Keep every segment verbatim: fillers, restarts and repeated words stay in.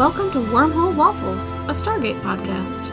Welcome to Wormhole Waffles, a Stargate podcast.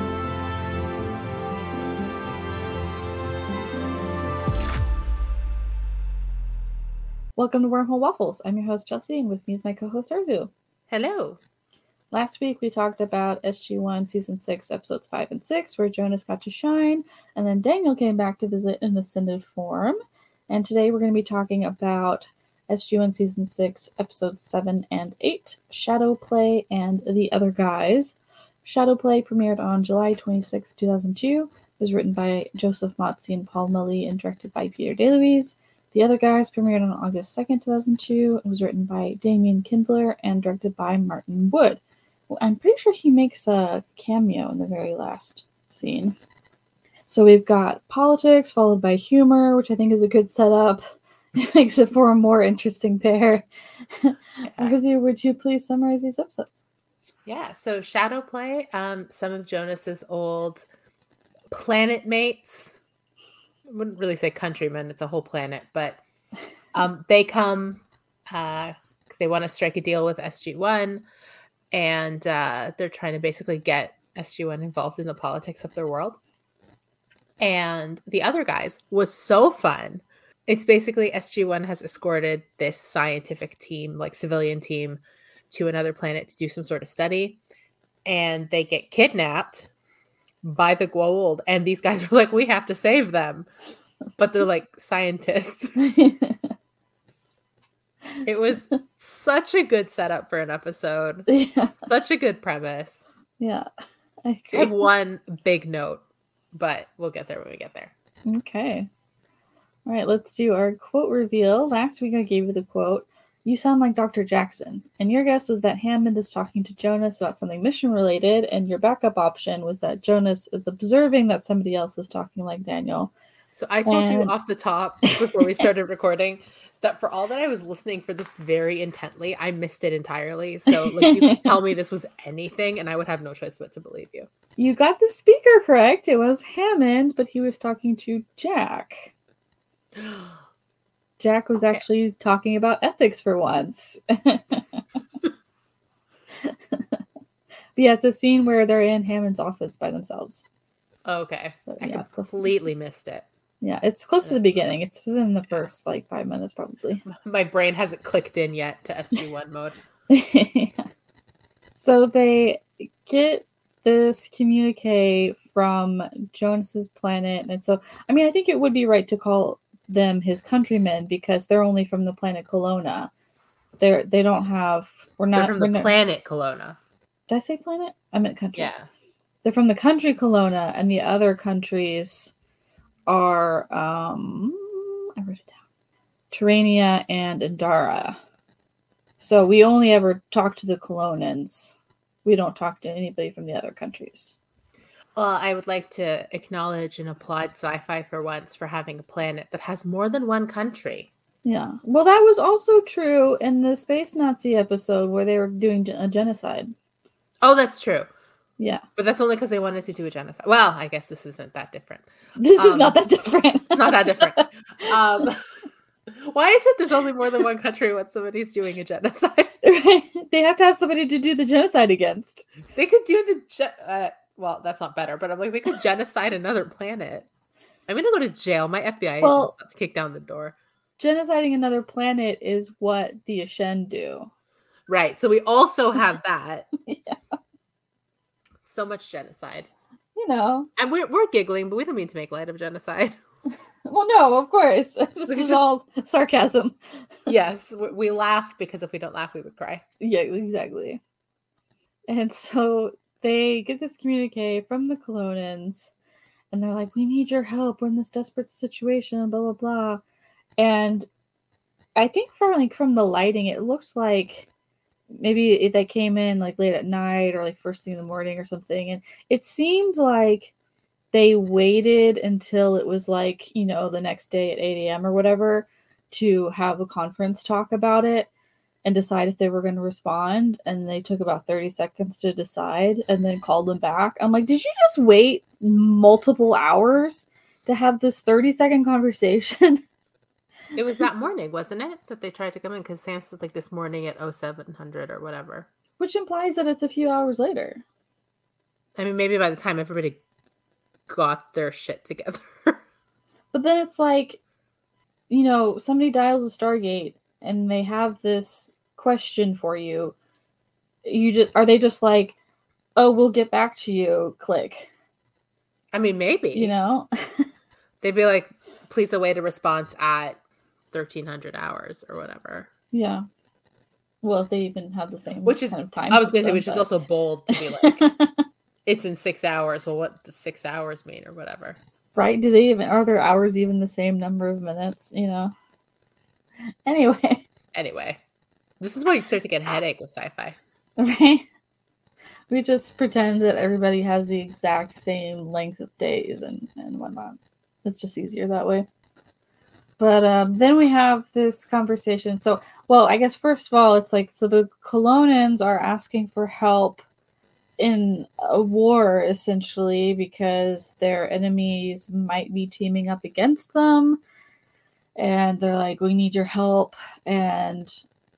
Welcome to Wormhole Waffles. I'm your host, Chelsea, and with me is my co-host, Arzu. Hello. Last week, we talked about S G one Season six, Episodes five and six, where Jonas got to shine, and then Daniel came back to visit in ascended form. And today, we're going to be talking about S G one Season six, Episodes seven and eight, Shadow Play and The Other Guys. Shadow Play premiered on July twenty-sixth, two thousand two. It was written by Joseph Motzi and Paul Mully and directed by Peter DeLuise. The Other Guys premiered on August second, two thousand two. It was written by Damien Kindler and directed by Martin Wood. Well, I'm pretty sure he makes a cameo in the very last scene. So we've got politics followed by humor, which I think is a good setup. It makes it for a more interesting pair. Yeah. Arzu, would you please summarize these episodes? Yeah, so Shadow Play, um, some of Jonas's old planet mates. I wouldn't really say countrymen, it's a whole planet, but um, they come because uh, they want to strike a deal with S G one, and uh, they're trying to basically get S G one involved in the politics of their world. And The Other Guys was so fun. It's basically S G one has escorted this scientific team, like civilian team, to another planet to do some sort of study. And they get kidnapped by the Goa'uld. And these guys are like, we have to save them. But they're like scientists. It was such a good setup for an episode. Yeah. Such a good premise. Yeah. I, I have one big note, but we'll get there when we get there. Okay. All right, let's do our quote reveal. Last week I gave you the quote, "You sound like Doctor Jackson." And your guess was that Hammond is talking to Jonas about something mission-related, and your backup option was that Jonas is observing that somebody else is talking like Daniel. So I told and... you off the top before we started recording that for all that I was listening for this very intently, I missed it entirely. So like, you could tell me this was anything, and I would have no choice but to believe you. You got the speaker correct. It was Hammond, but he was talking to Jack. Jack was okay. Actually talking about ethics for once. But yeah, it's a scene where they're in Hammond's office by themselves. Okay. So, I yeah, completely missed it. Yeah, it's close to the beginning. It's within the first like five minutes probably. My brain hasn't clicked in yet to S G one mode. Yeah. So they get this communique from Jonas's planet, and so I mean I think it would be right to call them his countrymen because they're only from the planet Kelowna. They're they don't have we're not they're from the not, planet Kelowna. Did I say planet? I meant country. Yeah. They're from the country Kelowna, and the other countries are um I wrote it down. Terrania and Indara. So we only ever talk to the Kelownans. We don't talk to anybody from the other countries. Well, I would like to acknowledge and applaud sci-fi for once for having a planet that has more than one country. Yeah. Well, that was also true in the Space Nazi episode where they were doing a genocide. Oh, that's true. Yeah. But that's only because they wanted to do a genocide. Well, I guess this isn't that different. This um, is not that different. Not that different. Um, why is it there's only more than one country when somebody's doing a genocide? Right. They have to have somebody to do the genocide against. They could do the... Ge- uh, well, that's not better, but I'm like, they could genocide another planet. I'm going to go to jail. My F B I well, agent kick down the door. Genociding another planet is what the Ashen do. Right. So we also have that. Yeah. So much genocide. You know. And we're, we're giggling, but we don't mean to make light of genocide. Well, no, of course. This is just, all sarcasm. Yes. We laugh because if we don't laugh, we would cry. Yeah, exactly. And so they get this communique from the Kelownians, and they're like, we need your help. We're in this desperate situation, blah, blah, blah. And I think from like from the lighting, it looked like maybe they came in like late at night or like first thing in the morning or something. And it seemed like they waited until it was like, you know, the next day at eight a.m. or whatever to have a conference talk about it and decide if they were going to respond. And they took about thirty seconds to decide and then called them back. I'm like, did you just wait multiple hours to have this thirty second conversation? It was that morning, wasn't it? That they tried to come in because Sam said like this morning at oh seven hundred or whatever. Which implies that it's a few hours later. I mean, maybe by the time everybody got their shit together. But then it's like, you know, somebody dials a Stargate and they have this question for you. You just are they just like, oh, we'll get back to you, click. I mean, maybe. You know? They'd be like, please await a response at thirteen hundred hours or whatever. Yeah. Well, if they even have the same which is, kind of time I was going to say, system, which but... is also bold to be like, it's in six hours. Well, what does six hours mean or whatever? Right? Do they even, are their hours even the same number of minutes? You know? Anyway. Anyway. This is why you start to get a headache with sci-fi. Right? We just pretend that everybody has the exact same length of days and, and whatnot. It's just easier that way. But um, then we have this conversation. So, well, I guess first of all, it's like, so the Colonans are asking for help in a war, essentially, because their enemies might be teaming up against them. And they're like, we need your help. And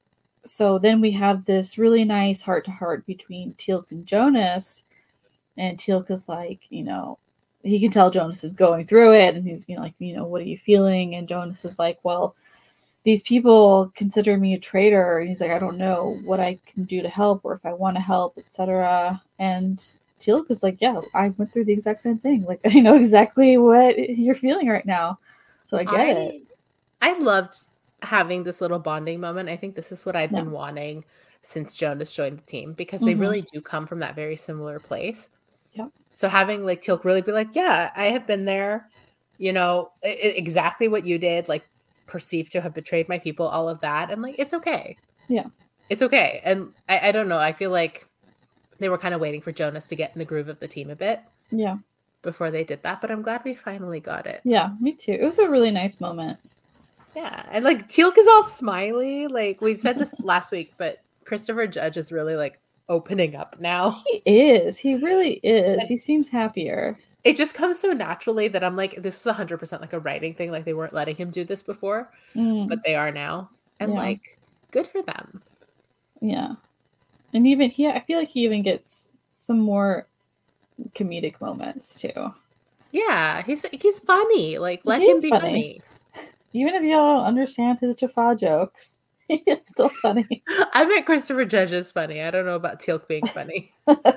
so then we have this really nice heart-to-heart between Teal'c and Jonas. And Teal'c is like, you know, he can tell Jonas is going through it, and he's, you know, like, you know, what are you feeling? And Jonas is like, well, these people consider me a traitor, and he's like, I don't know what I can do to help, or if I want to help, et cetera. And Teal'c is like, yeah, I went through the exact same thing. Like, I know exactly what you're feeling right now, so I get I, it. I loved having this little bonding moment. I think this is what I'd Yeah. been wanting since Jonas joined the team, because they Mhm. really do come from that very similar place. Yep. So having like Teal'c really be like, yeah, I have been there, you know, I- I- exactly what you did, like perceived to have betrayed my people, all of that. And like, it's okay. Yeah. It's okay. And I, I don't know. I feel like they were kind of waiting for Jonas to get in the groove of the team a bit. Yeah. Before they did that. But I'm glad we finally got it. Yeah, me too. It was a really nice moment. Yeah. And like Teal'c is all smiley. Like we said this last week, but Christopher Judge is really like opening up now. He is. He really is. He seems happier. It just comes so naturally that I'm like, this was one hundred percent like a writing thing. Like they weren't letting him do this before, Mm. but they are now. And Yeah. like, good for them. Yeah. And even he, I feel like he even gets some more comedic moments too. Yeah, he's he's funny. Like, let He him is be funny. funny. Even if you don't understand his Jaffa jokes, he is still funny. I bet Christopher Judge is funny. I don't know about Teal'c being funny.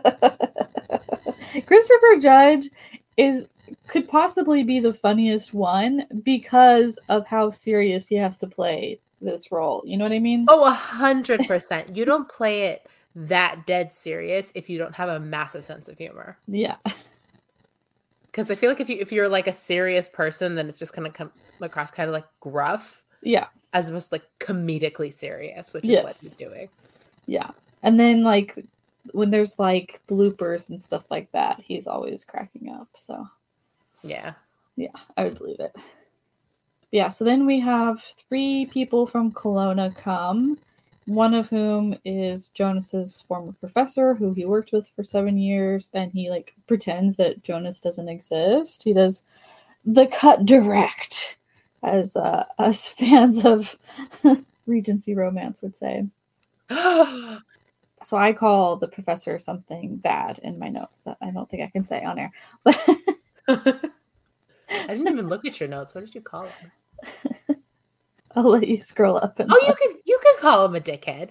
Christopher Judge is could possibly be the funniest one because of how serious he has to play this role. You know what I mean? Oh, a hundred percent. You don't play it that dead serious if you don't have a massive sense of humor. Yeah. Because I feel like if you if you're like a serious person, then it's just gonna come across kind of like gruff. Yeah. As opposed to like comedically serious, which is Yes. what he's doing. Yeah. And then like when there's like bloopers and stuff like that, he's always cracking up. So Yeah. yeah, I would believe it. Yeah, so then we have three people from Kelowna come, one of whom is Jonas's former professor who he worked with for seven years, and he like pretends that Jonas doesn't exist. He does the cut direct, as uh, us fans of Regency romance would say. So I call the professor something bad in my notes that I don't think I can say on air. I didn't even look at your notes. What did you call him? I'll let you scroll up. And Oh, you could you could call him a dickhead.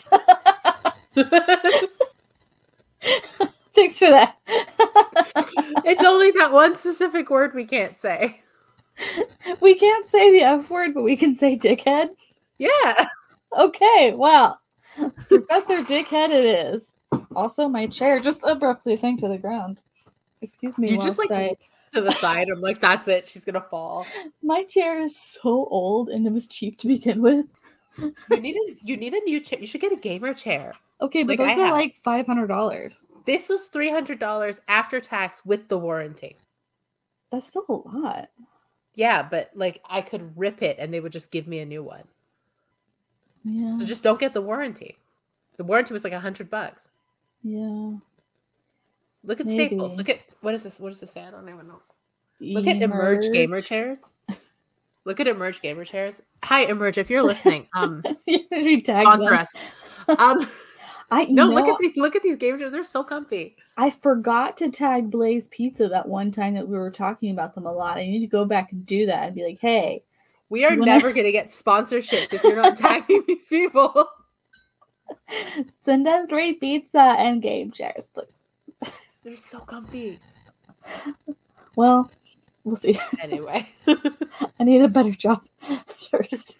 Thanks for that. It's only that one specific word we can't say. We can't say the F word, but we can say dickhead. Yeah. Okay, well, Professor Dickhead it is. Also, my chair just abruptly sank to the ground. Excuse me. You whilst just like I... to the side. I'm like, that's it. She's gonna fall. My chair is so old and it was cheap to begin with. You need a you need a new chair. You should get a gamer chair. Okay, but Like those I are have. like five hundred dollars. This was three hundred dollars after tax with the warranty. That's still a lot. Yeah, but like I could rip it and they would just give me a new one. Yeah. So just don't get the warranty. The warranty was like a hundred bucks. Yeah. Look at Maybe. Staples. Look at what is this? What does this say? I don't even know. Look at Emerge Gamer Chairs. Look at Emerge Gamer Chairs. Hi, Emerge, if you're listening, um, You tag sponsor them. us. Um, I you No, know, look at these look at these game chairs. They're so comfy. I forgot to tag Blaze Pizza that one time that we were talking about them a lot. I need to go back and do that and be like, hey. We are wanna... never gonna get sponsorships if you're not tagging these people. Send us great pizza and game chairs, please. They're so comfy. Well, we'll see. Anyway. I need a better job first.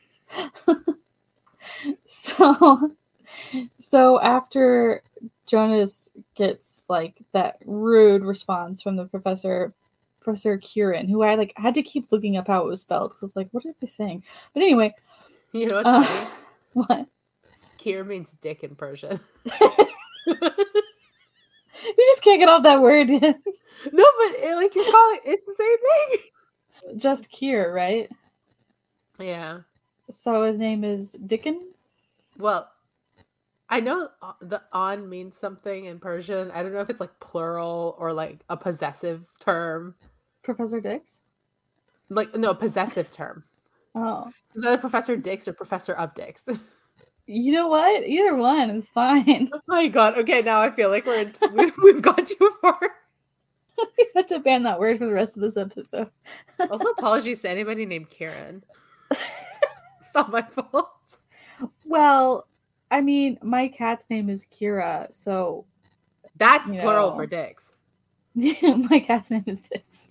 so so after Jonas gets like that rude response from the professor, Professor Kieran, who I like had to keep looking up how it was spelled because I was like, what are they saying? But anyway, you know what's uh, funny? What? Kier means dick in Persian. You just can't get off that word. No, but it, like you're calling it's the same thing. Just Kier, right? Yeah. So his name is Dickon? Well, I know the on means something in Persian. I don't know if it's like plural or like a possessive term. Professor Dix? Like, no, possessive term. Oh. Is that Professor Dix or Professor of Dix? You know what? Either one is fine. Oh my god. Okay, now I feel like we're in, we, we've gone too far. We have to ban that word for the rest of this episode. Also, apologies to anybody named Kieran. It's not my fault. Well, I mean, my cat's name is Kira, so... That's you plural know. for Dix. My cat's name is Dix.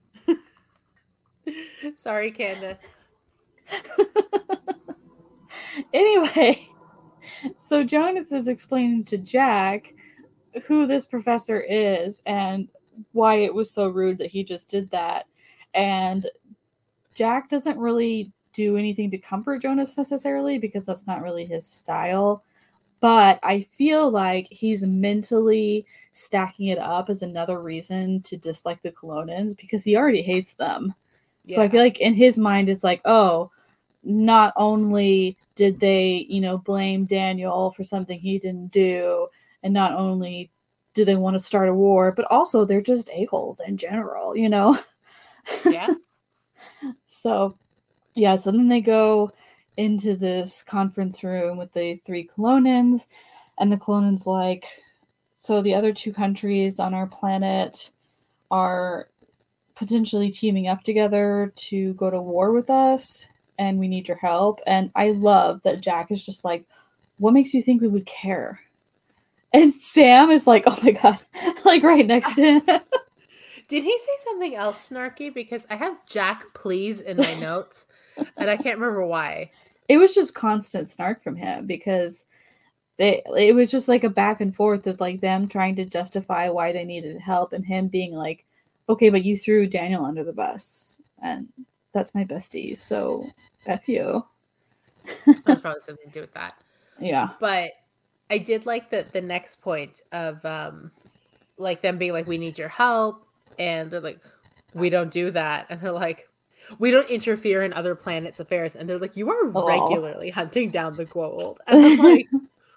Sorry, Candace. Anyway, so Jonas is explaining to Jack who this professor is and why it was so rude that he just did that. And Jack doesn't really do anything to comfort Jonas necessarily because that's not really his style. But I feel like he's mentally stacking it up as another reason to dislike the Colonans because he already hates them. Yeah. So I feel like in his mind, it's like, oh, not only did they, you know, blame Daniel for something he didn't do, and not only do they want to start a war, but also they're just a-holes in general, you know? Yeah. So, yeah, so then they go into this conference room with the three Colonans, and the Colonans like, so the other two countries on our planet are potentially teaming up together to go to war with us, and we need your help. And I love that Jack is just like, what makes you think we would care? And Sam is like, oh my god, like right next to him. Did he say something else snarky? Because I have Jack please in my notes, and I can't remember why. It was just constant snark from him because they it was just like a back and forth of like them trying to justify why they needed help and him being like, okay, but you threw Daniel under the bus and that's my bestie, so F you. That's probably something to do with that. Yeah. But I did like the the next point of um like them being like, we need your help, and they're like, we don't do that, and they're like, we don't interfere in other planets' affairs, and they're like, you are oh. regularly hunting down the gold, and I'm like,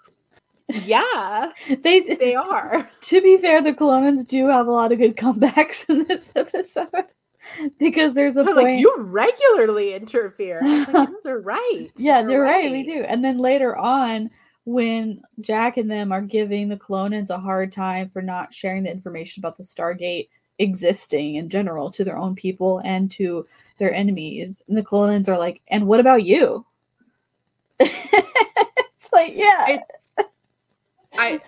yeah, they they are. To be fair, the Colonans do have a lot of good comebacks in this episode because there's a I'm point like, you regularly interfere. I'm like, no, they're right. Yeah, they're, they're right. right. We do. And then later on, when Jack and them are giving the Colonans a hard time for not sharing the information about the Stargate existing in general to their own people and to their enemies, and the Colonans are like, and what about you? It's like, yeah. It, I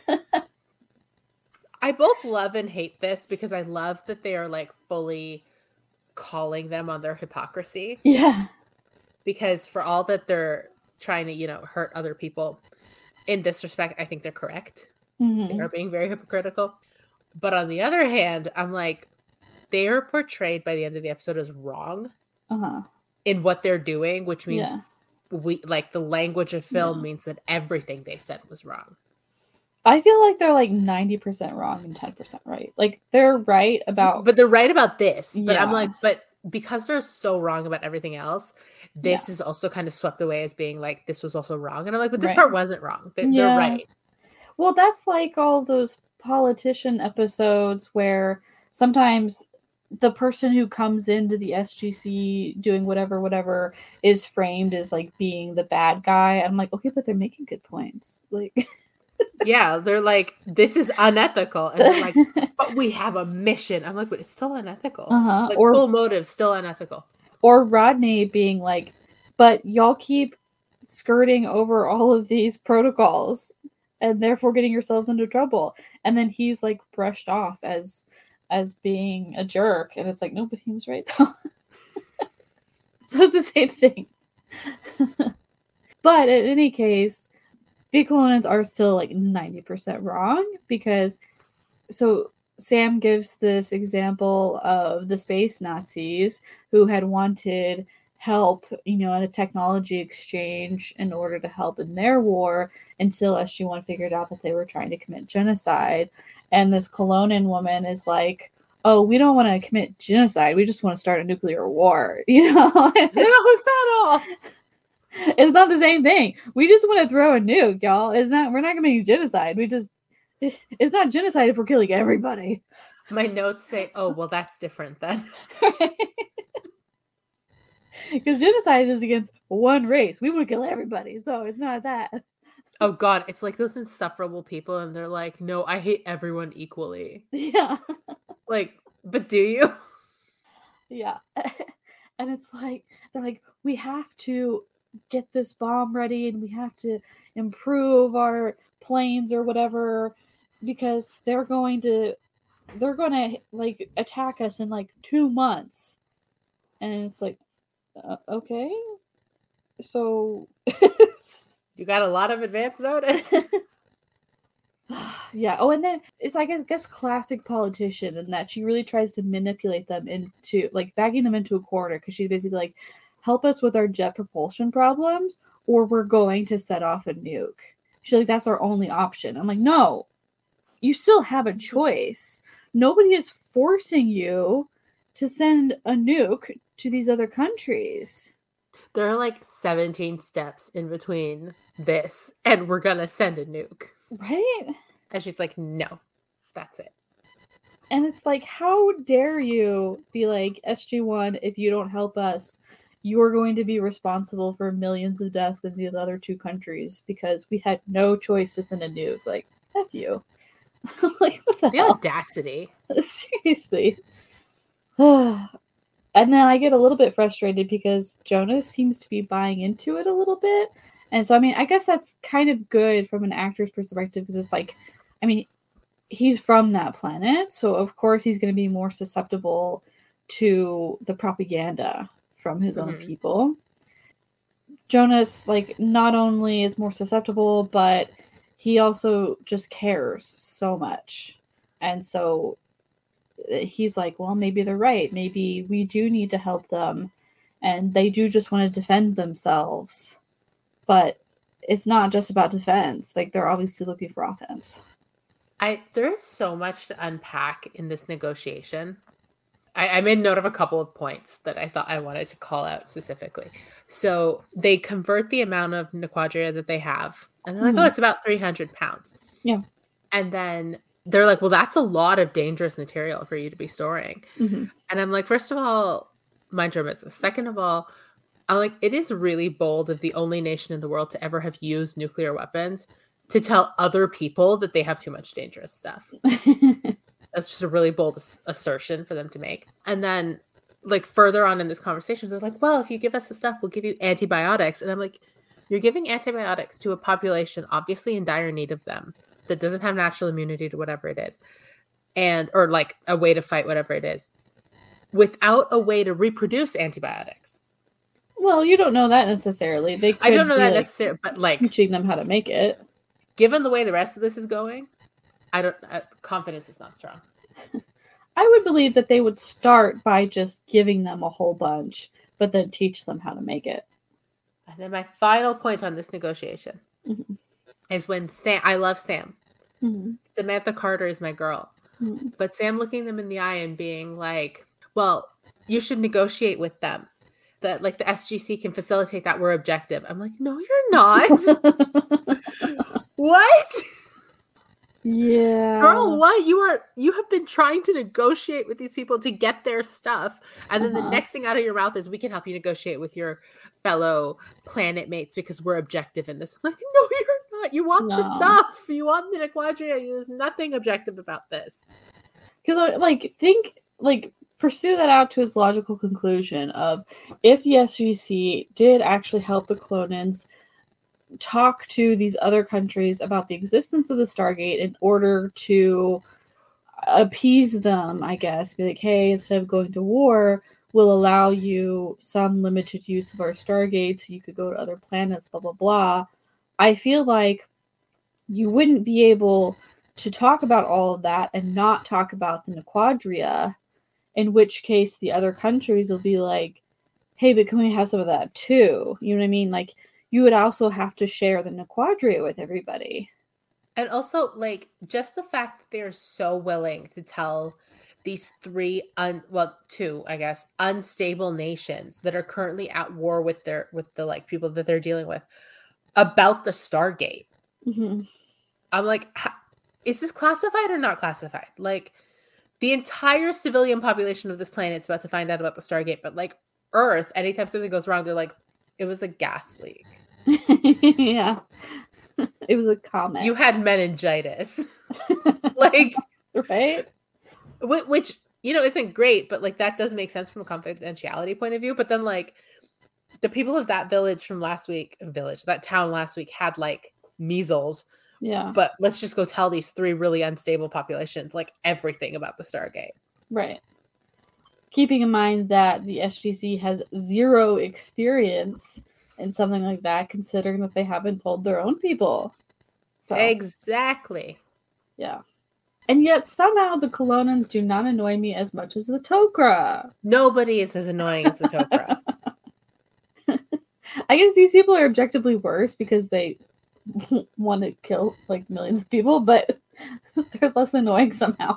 I both love and hate this because I love that they are like fully calling them on their hypocrisy. Yeah. Because for all that they're trying to, you know, hurt other people, in this respect, I think they're correct. Mm-hmm. They are being very hypocritical. But on the other hand, I'm like, they are portrayed by the end of the episode as wrong uh-huh. in what they're doing, which means yeah. we like the language of film yeah. means that everything they said was wrong. I feel like they're like ninety percent wrong and ten percent right. Like they're right about, but they're right about this. But yeah. I'm like, but because they're so wrong about everything else, this yeah. is also kind of swept away as being like, this was also wrong. And I'm like, but this right. part wasn't wrong. They're, yeah. they're right. Well, that's like all those politician episodes where sometimes the person who comes into the S G C doing whatever, whatever is framed as like being the bad guy. I'm like, okay, but they're making good points. Like, Yeah, they're like, this is unethical. And they're like, but we have a mission. I'm like, but it's still unethical. Uh-huh. Like, Or full motive, still unethical. or Rodney being like, but y'all keep skirting over all of these protocols and therefore getting yourselves into trouble. And then he's like brushed off as as being a jerk. And it's like, no, but he was right though. So it's the same thing. But in any case, the Colonians are still like ninety percent wrong because so Sam gives this example of the space Nazis who had wanted help, you know, in a technology exchange in order to help in their war until S G one figured out that they were trying to commit genocide. And this Colonian woman is like, oh, we don't want to commit genocide. We just want to start a nuclear war. You know? No, is that all? It's not the same thing. We just want to throw a nuke, y'all. It's not. We're not committing genocide. We just. It's not genocide if we're killing everybody. My notes say, "Oh, well, that's different then." Because genocide is against one race. We want to kill everybody, so it's not that. Oh God, it's like those insufferable people, and they're like, "No, I hate everyone equally." Yeah. Like, but do you? Yeah. And it's like they're like, we have to get this bomb ready and we have to improve our planes or whatever because they're going to they're going to like attack us in like two months. And it's like, uh, okay, so you got a lot of advance notice. Yeah. Oh, and then it's like, I guess, classic politician in that she really tries to manipulate them into like bagging them into a corner because she's basically like, help us with our jet propulsion problems or we're going to set off a nuke. She's like, that's our only option. I'm like, no, you still have a choice. Nobody is forcing you to send a nuke to these other countries. There are like seventeen steps in between this and we're gonna send a nuke. Right? And she's like, no, that's it. And it's like, how dare you be like, S G one, if you don't help us, you're going to be responsible for millions of deaths in the other two countries because we had no choice to send a nuke. Like, F you. Like, what the, the hell? audacity. Seriously. And then I get a little bit frustrated because Jonas seems to be buying into it a little bit. And so, I mean, I guess that's kind of good from an actor's perspective because it's like, I mean, he's from that planet. So, of course, he's going to be more susceptible to the propaganda from his mm-hmm. own people. Jonas, like, not only is more susceptible, but he also just cares so much. And so he's like, well, maybe they're right. Maybe we do need to help them. And they do just want to defend themselves. But it's not just about defense. Like, they're obviously looking for offense. I there is so much to unpack in this negotiation. I, I made note of a couple of points that I thought I wanted to call out specifically. So they convert the amount of Nequadria that they have. And they're like, mm-hmm. oh, it's about three hundred pounds. Yeah. And then they're like, well, that's a lot of dangerous material for you to be storing. Mm-hmm. And I'm like, first of all, mind your business. Second of all, I'm like, it is really bold of the only nation in the world to ever have used nuclear weapons to tell other people that they have too much dangerous stuff. That's just a really bold ass- assertion for them to make. And then, like, further on in this conversation, they're like, well, if you give us the stuff, we'll give you antibiotics. And I'm like, you're giving antibiotics to a population obviously in dire need of them that doesn't have natural immunity to whatever it is. And, or like a way to fight whatever it is without a way to reproduce antibiotics. Well, you don't know that necessarily. They could I don't know that like necessarily, but like teaching them how to make it. Given the way the rest of this is going, I don't. Uh, confidence is not strong. I would believe that they would start by just giving them a whole bunch, but then teach them how to make it. And then my final point on this negotiation mm-hmm. is when Sam. I love Sam. Mm-hmm. Samantha Carter is my girl, mm-hmm. but Sam looking them in the eye and being like, "Well, you should negotiate with them. That like the S G C can facilitate that. We're objective." I'm like, "No, you're not." What? Yeah. Girl, what? You are you have been trying to negotiate with these people to get their stuff. And then uh-huh. the next thing out of your mouth is we can help you negotiate with your fellow planet mates because we're objective in this. I'm like, no, you're not. You want No. the stuff. You want the Nequadria. There's nothing objective about this. Because, like, think, like, pursue that out to its logical conclusion of if the S G C did actually help the Clonins talk to these other countries about the existence of the Stargate in order to appease them, I guess, be like, hey, instead of going to war, we'll allow you some limited use of our Stargate so you could go to other planets, blah, blah, blah. I feel like you wouldn't be able to talk about all of that and not talk about the Nequadria, in which case the other countries will be like, hey, but can we have some of that too? You know what I mean? Like, you would also have to share the Nequadria with everybody. And also, like, just the fact that they're so willing to tell these three, un- well, two, I guess, unstable nations that are currently at war with their, with the, like, people that they're dealing with about the Stargate. Mm-hmm. I'm like, is this classified or not classified? Like, the entire civilian population of this planet is about to find out about the Stargate, but, like, Earth, anytime something goes wrong, they're like, it was a gas leak. Yeah. It was a comet. You had meningitis. Like, right? Which, you know, isn't great, but, like, that does make sense from a confidentiality point of view. But then, like, the people of that village from last week, village, that town last week had, like, measles. Yeah. But let's just go tell these three really unstable populations, like, everything about the Stargate. Right. Keeping in mind that the S G C has zero experience in something like that, considering that they haven't told their own people. So, exactly. Yeah. And yet somehow the Clonins do not annoy me as much as the Tok'ra. Nobody is as annoying as the Tok'ra. I guess these people are objectively worse because they want to kill like millions of people, but they're less annoying somehow.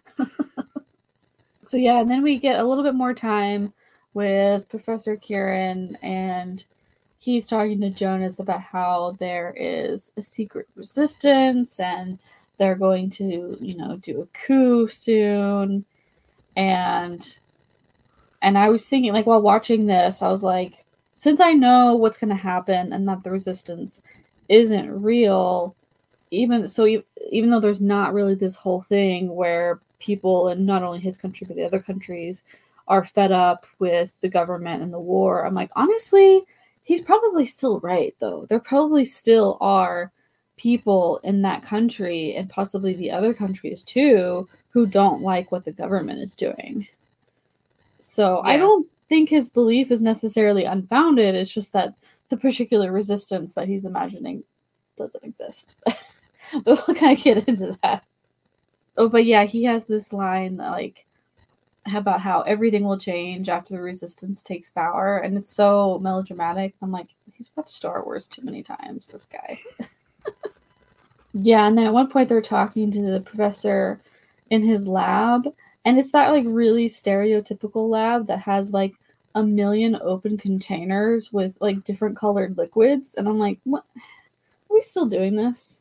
So yeah, and then we get a little bit more time with Professor Kieran, and he's talking to Jonas about how there is a secret resistance and they're going to, you know, do a coup soon. And and I was thinking, like, while watching this, I was like, since I know what's going to happen and that the resistance isn't real, even so, even though there's not really this whole thing where people in not only his country but the other countries are fed up with the government and the war, I'm like, honestly, he's probably still right, though. There probably still are people in that country and possibly the other countries too who don't like what the government is doing. So yeah. I don't think his belief is necessarily unfounded. It's just that the particular resistance that he's imagining doesn't exist. But we'll kind of get into that. Oh, but yeah, he has this line that, like, about how everything will change after the resistance takes power, and it's so melodramatic. I'm like, he's watched Star Wars too many times, this guy. Yeah, and then at one point they're talking to the professor in his lab, and it's that, like, really stereotypical lab that has, like, a million open containers with, like, different colored liquids, and I'm like, what? Are we still doing this?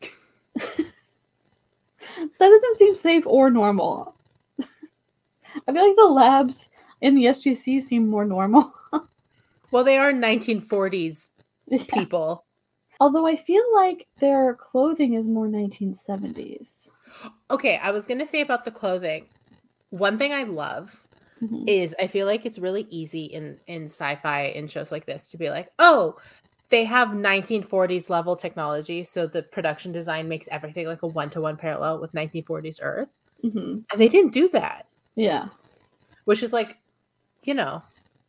That doesn't seem safe or normal. I feel like the labs in the S G C seem more normal. Well, they are nineteen forties yeah. people. Although I feel like their clothing is more nineteen seventies. Okay, I was going to say about the clothing. One thing I love mm-hmm. is I feel like it's really easy in, in sci-fi and shows like this to be like, oh, they have nineteen forties level technology, so the production design makes everything like a one-to-one parallel with nineteen forties Earth. Mm-hmm. And they didn't do that. Yeah. Which is like, you know,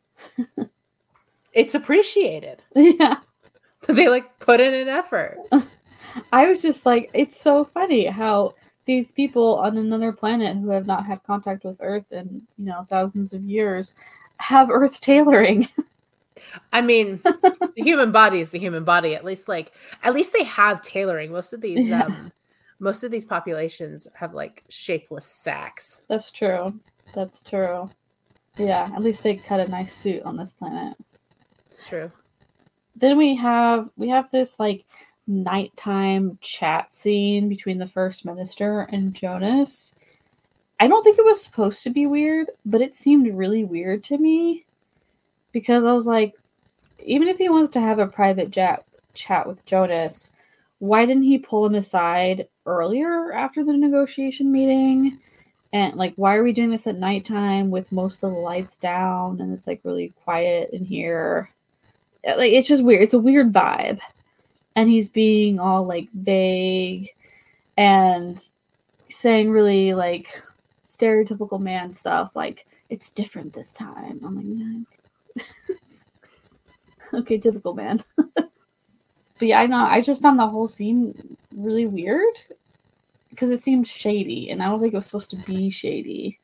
it's appreciated. Yeah. They, like, put in an effort. I was just like, it's so funny how these people on another planet who have not had contact with Earth in, you know, thousands of years have Earth tailoring. I mean, the human body is the human body. At least, like, at least they have tailoring. Most of these, yeah. um, most of these populations have, like, shapeless sacks. That's true. That's true. Yeah, at least they cut a nice suit on this planet. It's true. Then we have we have this, like, nighttime chat scene between the First Minister and Jonas. I don't think it was supposed to be weird, but it seemed really weird to me. Because I was like, even if he wants to have a private chat chat with Jonas, why didn't he pull him aside earlier after the negotiation meeting? And like, why are we doing this at nighttime with most of the lights down and it's like really quiet in here? Like, it's just weird. It's a weird vibe. And he's being all like vague and saying really like stereotypical man stuff. Like, it's different this time. I'm like, no. Okay, typical man. But yeah, I know. I just found the whole scene really weird because it seemed shady, and I don't think it was supposed to be shady.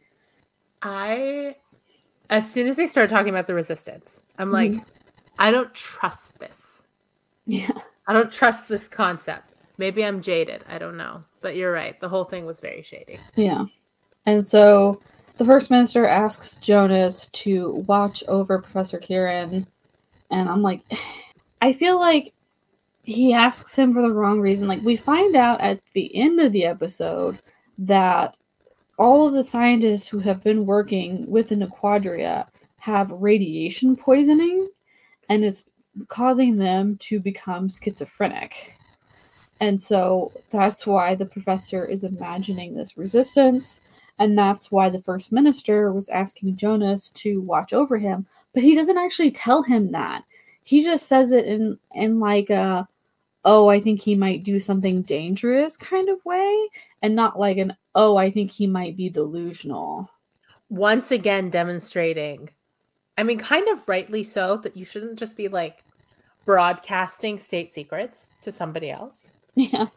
I, as soon as they started talking about the resistance, I'm like, mm-hmm. I don't trust this. Yeah. I don't trust this concept. Maybe I'm jaded. I don't know. But you're right. The whole thing was very shady. Yeah. And so the First Minister asks Jonas to watch over Professor Kieran. And I'm like, I feel like he asks him for the wrong reason. Like, we find out at the end of the episode that all of the scientists who have been working with the Nequadria have radiation poisoning, and it's causing them to become schizophrenic. And so that's why the professor is imagining this resistance, and that's why the First Minister was asking Jonas to watch over him. But he doesn't actually tell him that. He just says it in, in like a, oh, I think he might do something dangerous kind of way, and not like an, oh, I think he might be delusional. Once again demonstrating, I mean, kind of rightly so, that you shouldn't just be like broadcasting state secrets to somebody else. Yeah.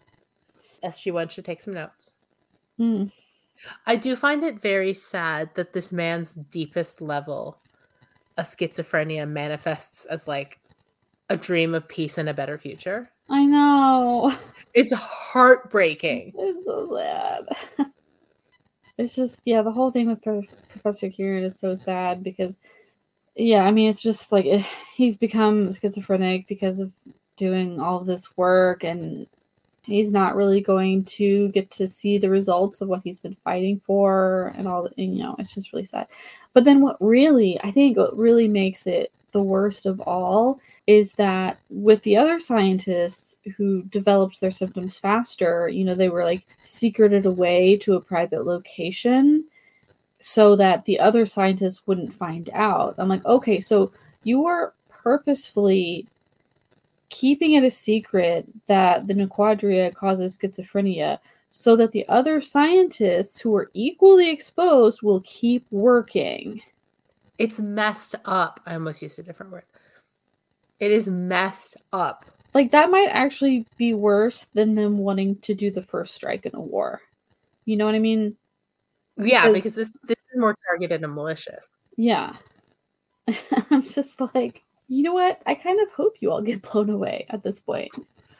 S G one should take some notes. Mm. I do find it very sad that this man's deepest level of schizophrenia manifests as like a dream of peace and a better future. I know. It's heartbreaking. It's so sad. It's just, yeah, the whole thing with Pro- Professor Kieran is so sad because, yeah, I mean, it's just like he's become schizophrenic because of doing all of this work, and he's not really going to get to see the results of what he's been fighting for and all that. And, you know, it's just really sad. But then what really, I think what really makes it the worst of all is that with the other scientists who developed their symptoms faster, you know, they were like secreted away to a private location so that the other scientists wouldn't find out. I'm like, okay, so you were purposefully keeping it a secret that the Nequadria causes schizophrenia so that the other scientists who are equally exposed will keep working. It's messed up. I almost used a different word. It is messed up. Like, that might actually be worse than them wanting to do the first strike in a war. You know what I mean? Yeah, because, because this, this is more targeted and malicious. Yeah. I'm just like, you know what? I kind of hope you all get blown away at this point.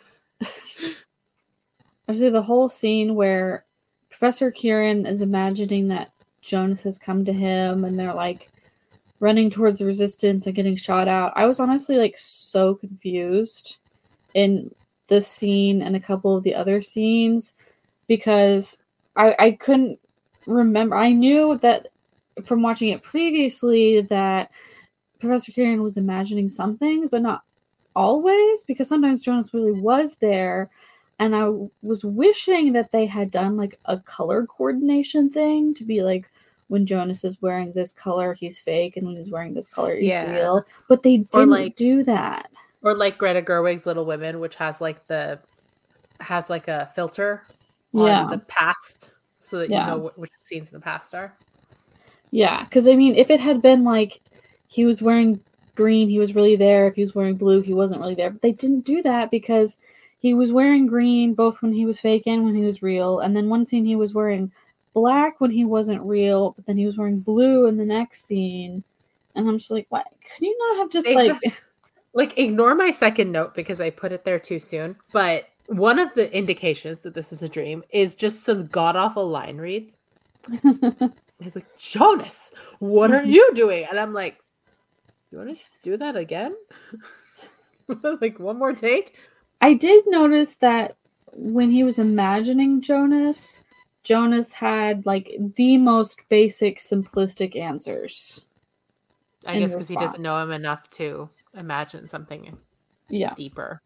Actually, the whole scene where Professor Kieran is imagining that Jonas has come to him and they're like running towards the resistance and getting shot out. I was honestly like so confused in this scene and a couple of the other scenes because I, I couldn't remember. I knew that from watching it previously that Professor Kieran was imagining some things, but not always, because sometimes Jonas really was there. And I was wishing that they had done like a color coordination thing to be like, when Jonas is wearing this color, he's fake, and when he's wearing this color, he's yeah. real. But they didn't like, do that. Or like Greta Gerwig's Little Women, which has like the has like a filter on yeah. the past, so that yeah. you know which scenes in the past are. Yeah, because I mean, if it had been like he was wearing green, he was really there. If he was wearing blue, he wasn't really there. But they didn't do that because he was wearing green both when he was fake and when he was real. And then one scene he was wearing black when he wasn't real, but then he was wearing blue in the next scene. And I'm just like, what? Could you not have just they like... Have, like, ignore my second note because I put it there too soon. But one of the indications that this is a dream is just some god-awful line reads. He's like, Jonas, what are you doing? And I'm like, you want to do that again? Like, one more take? I did notice that when he was imagining Jonas... Jonas had, like, the most basic, simplistic answers. I guess because he doesn't know him enough to imagine something yeah. deeper.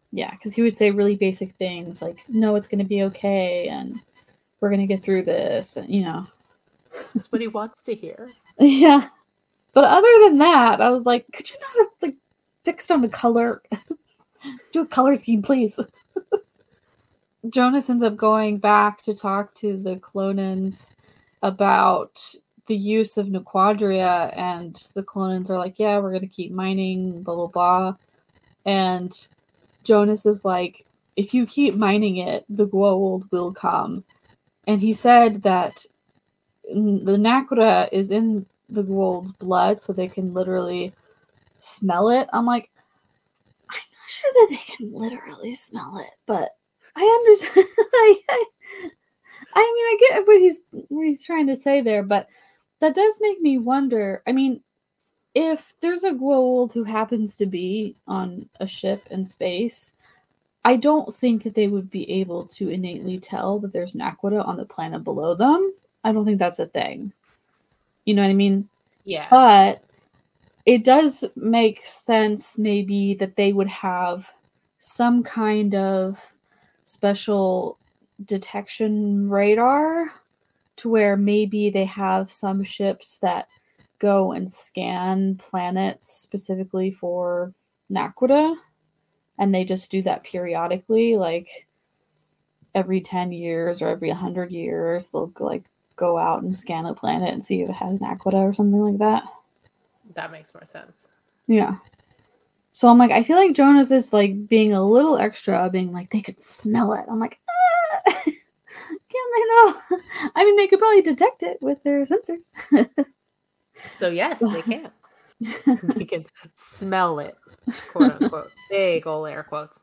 Yeah, because he would say really basic things like, no, it's going to be okay, and we're going to get through this, and, you know. It's just what he wants to hear. Yeah. But other than that, I was like, could you not have, like, fixed on the color? Do a color scheme, please. Jonas ends up going back to talk to the Clonans about the use of Nequadria, and the Clonans are like, yeah, we're going to keep mining, blah, blah, blah. And Jonas is like, if you keep mining it, the Goa'uld will come. And he said that the Naquadah is in the Goa'uld's blood, so they can literally smell it. I'm like, I'm not sure that they can literally smell it, but I understand. I, I, I mean, I get what he's what he's trying to say there, but that does make me wonder. I mean, if there's a Goa'uld who happens to be on a ship in space, I don't think that they would be able to innately tell that there's Naquadah on the planet below them. I don't think that's a thing. You know what I mean? Yeah. But it does make sense maybe that they would have some kind of special detection radar to where maybe they have some ships that go and scan planets specifically for Naquadah, and they just do that periodically, like every ten years or every one hundred years they'll like go out and scan a planet and see if it has Naquadah or something like that. That makes more sense. Yeah. So I'm like, I feel like Jonas is like being a little extra, being like, they could smell it. I'm like, ah, can they know? I mean, they could probably detect it with their sensors. So yes, they can. They can smell it, quote unquote. Big ol' air quotes.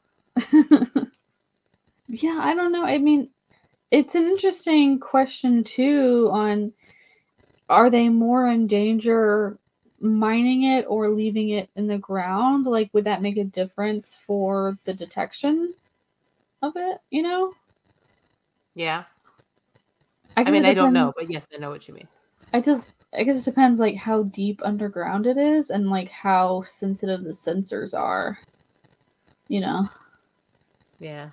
Yeah, I don't know. I mean, it's an interesting question too on, are they more in danger mining it or leaving it in the ground? Like, would that make a difference for the detection of it, you know? Yeah. I, I mean, I don't know, but yes, I know what you mean. I just, I guess it depends, like, how deep underground it is and, like, how sensitive the sensors are, you know? Yeah.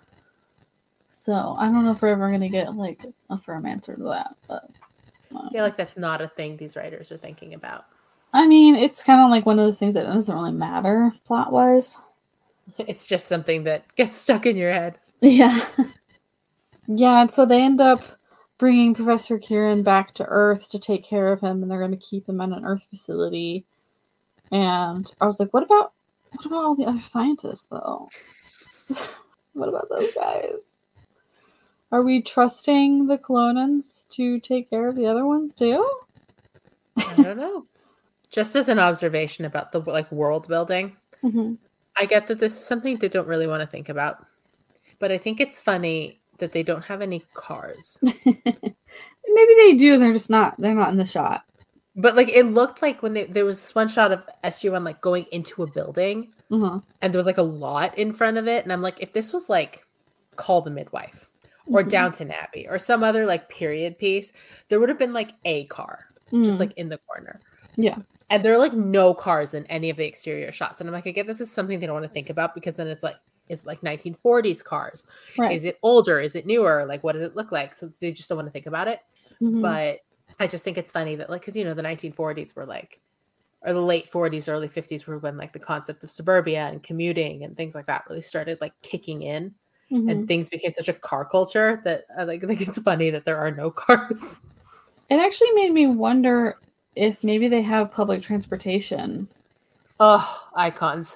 So, I don't know if we're ever going to get, like, a firm answer to that, but... I feel like that's not a thing these writers are thinking about. I mean, it's kind of like one of those things that doesn't really matter plot-wise. It's just something that gets stuck in your head. Yeah. Yeah, and so they end up bringing Professor Kieran back to Earth to take care of him, and they're going to keep him in an Earth facility. And I was like, what about what about all the other scientists, though? What about those guys? Are we trusting the Clonans to take care of the other ones, too? I don't know. Just as an observation about the like world building, mm-hmm. I get that this is something they don't really want to think about. But I think it's funny that they don't have any cars. Maybe they do, they're just not, they're not in the shot. But like it looked like when they, there was this one shot of S G one like going into a building, mm-hmm. and there was like a lot in front of it. And I'm like, if this was like Call the Midwife or mm-hmm. Downton Abbey or some other like period piece, there would have been like a car mm-hmm. just like in the corner. Yeah. And there are like no cars in any of the exterior shots. And I'm like, I get this is something they don't want to think about because then it's like, it's like nineteen forties cars. Right. Is it older? Is it newer? Like, what does it look like? So they just don't want to think about it. Mm-hmm. But I just think it's funny that like, because, you know, the nineteen forties were like, or the late forties, early fifties were when like the concept of suburbia and commuting and things like that really started like kicking in. Mm-hmm. And things became such a car culture that I like, I think it's funny that there are no cars. It actually made me wonder if maybe they have public transportation. Oh, icons.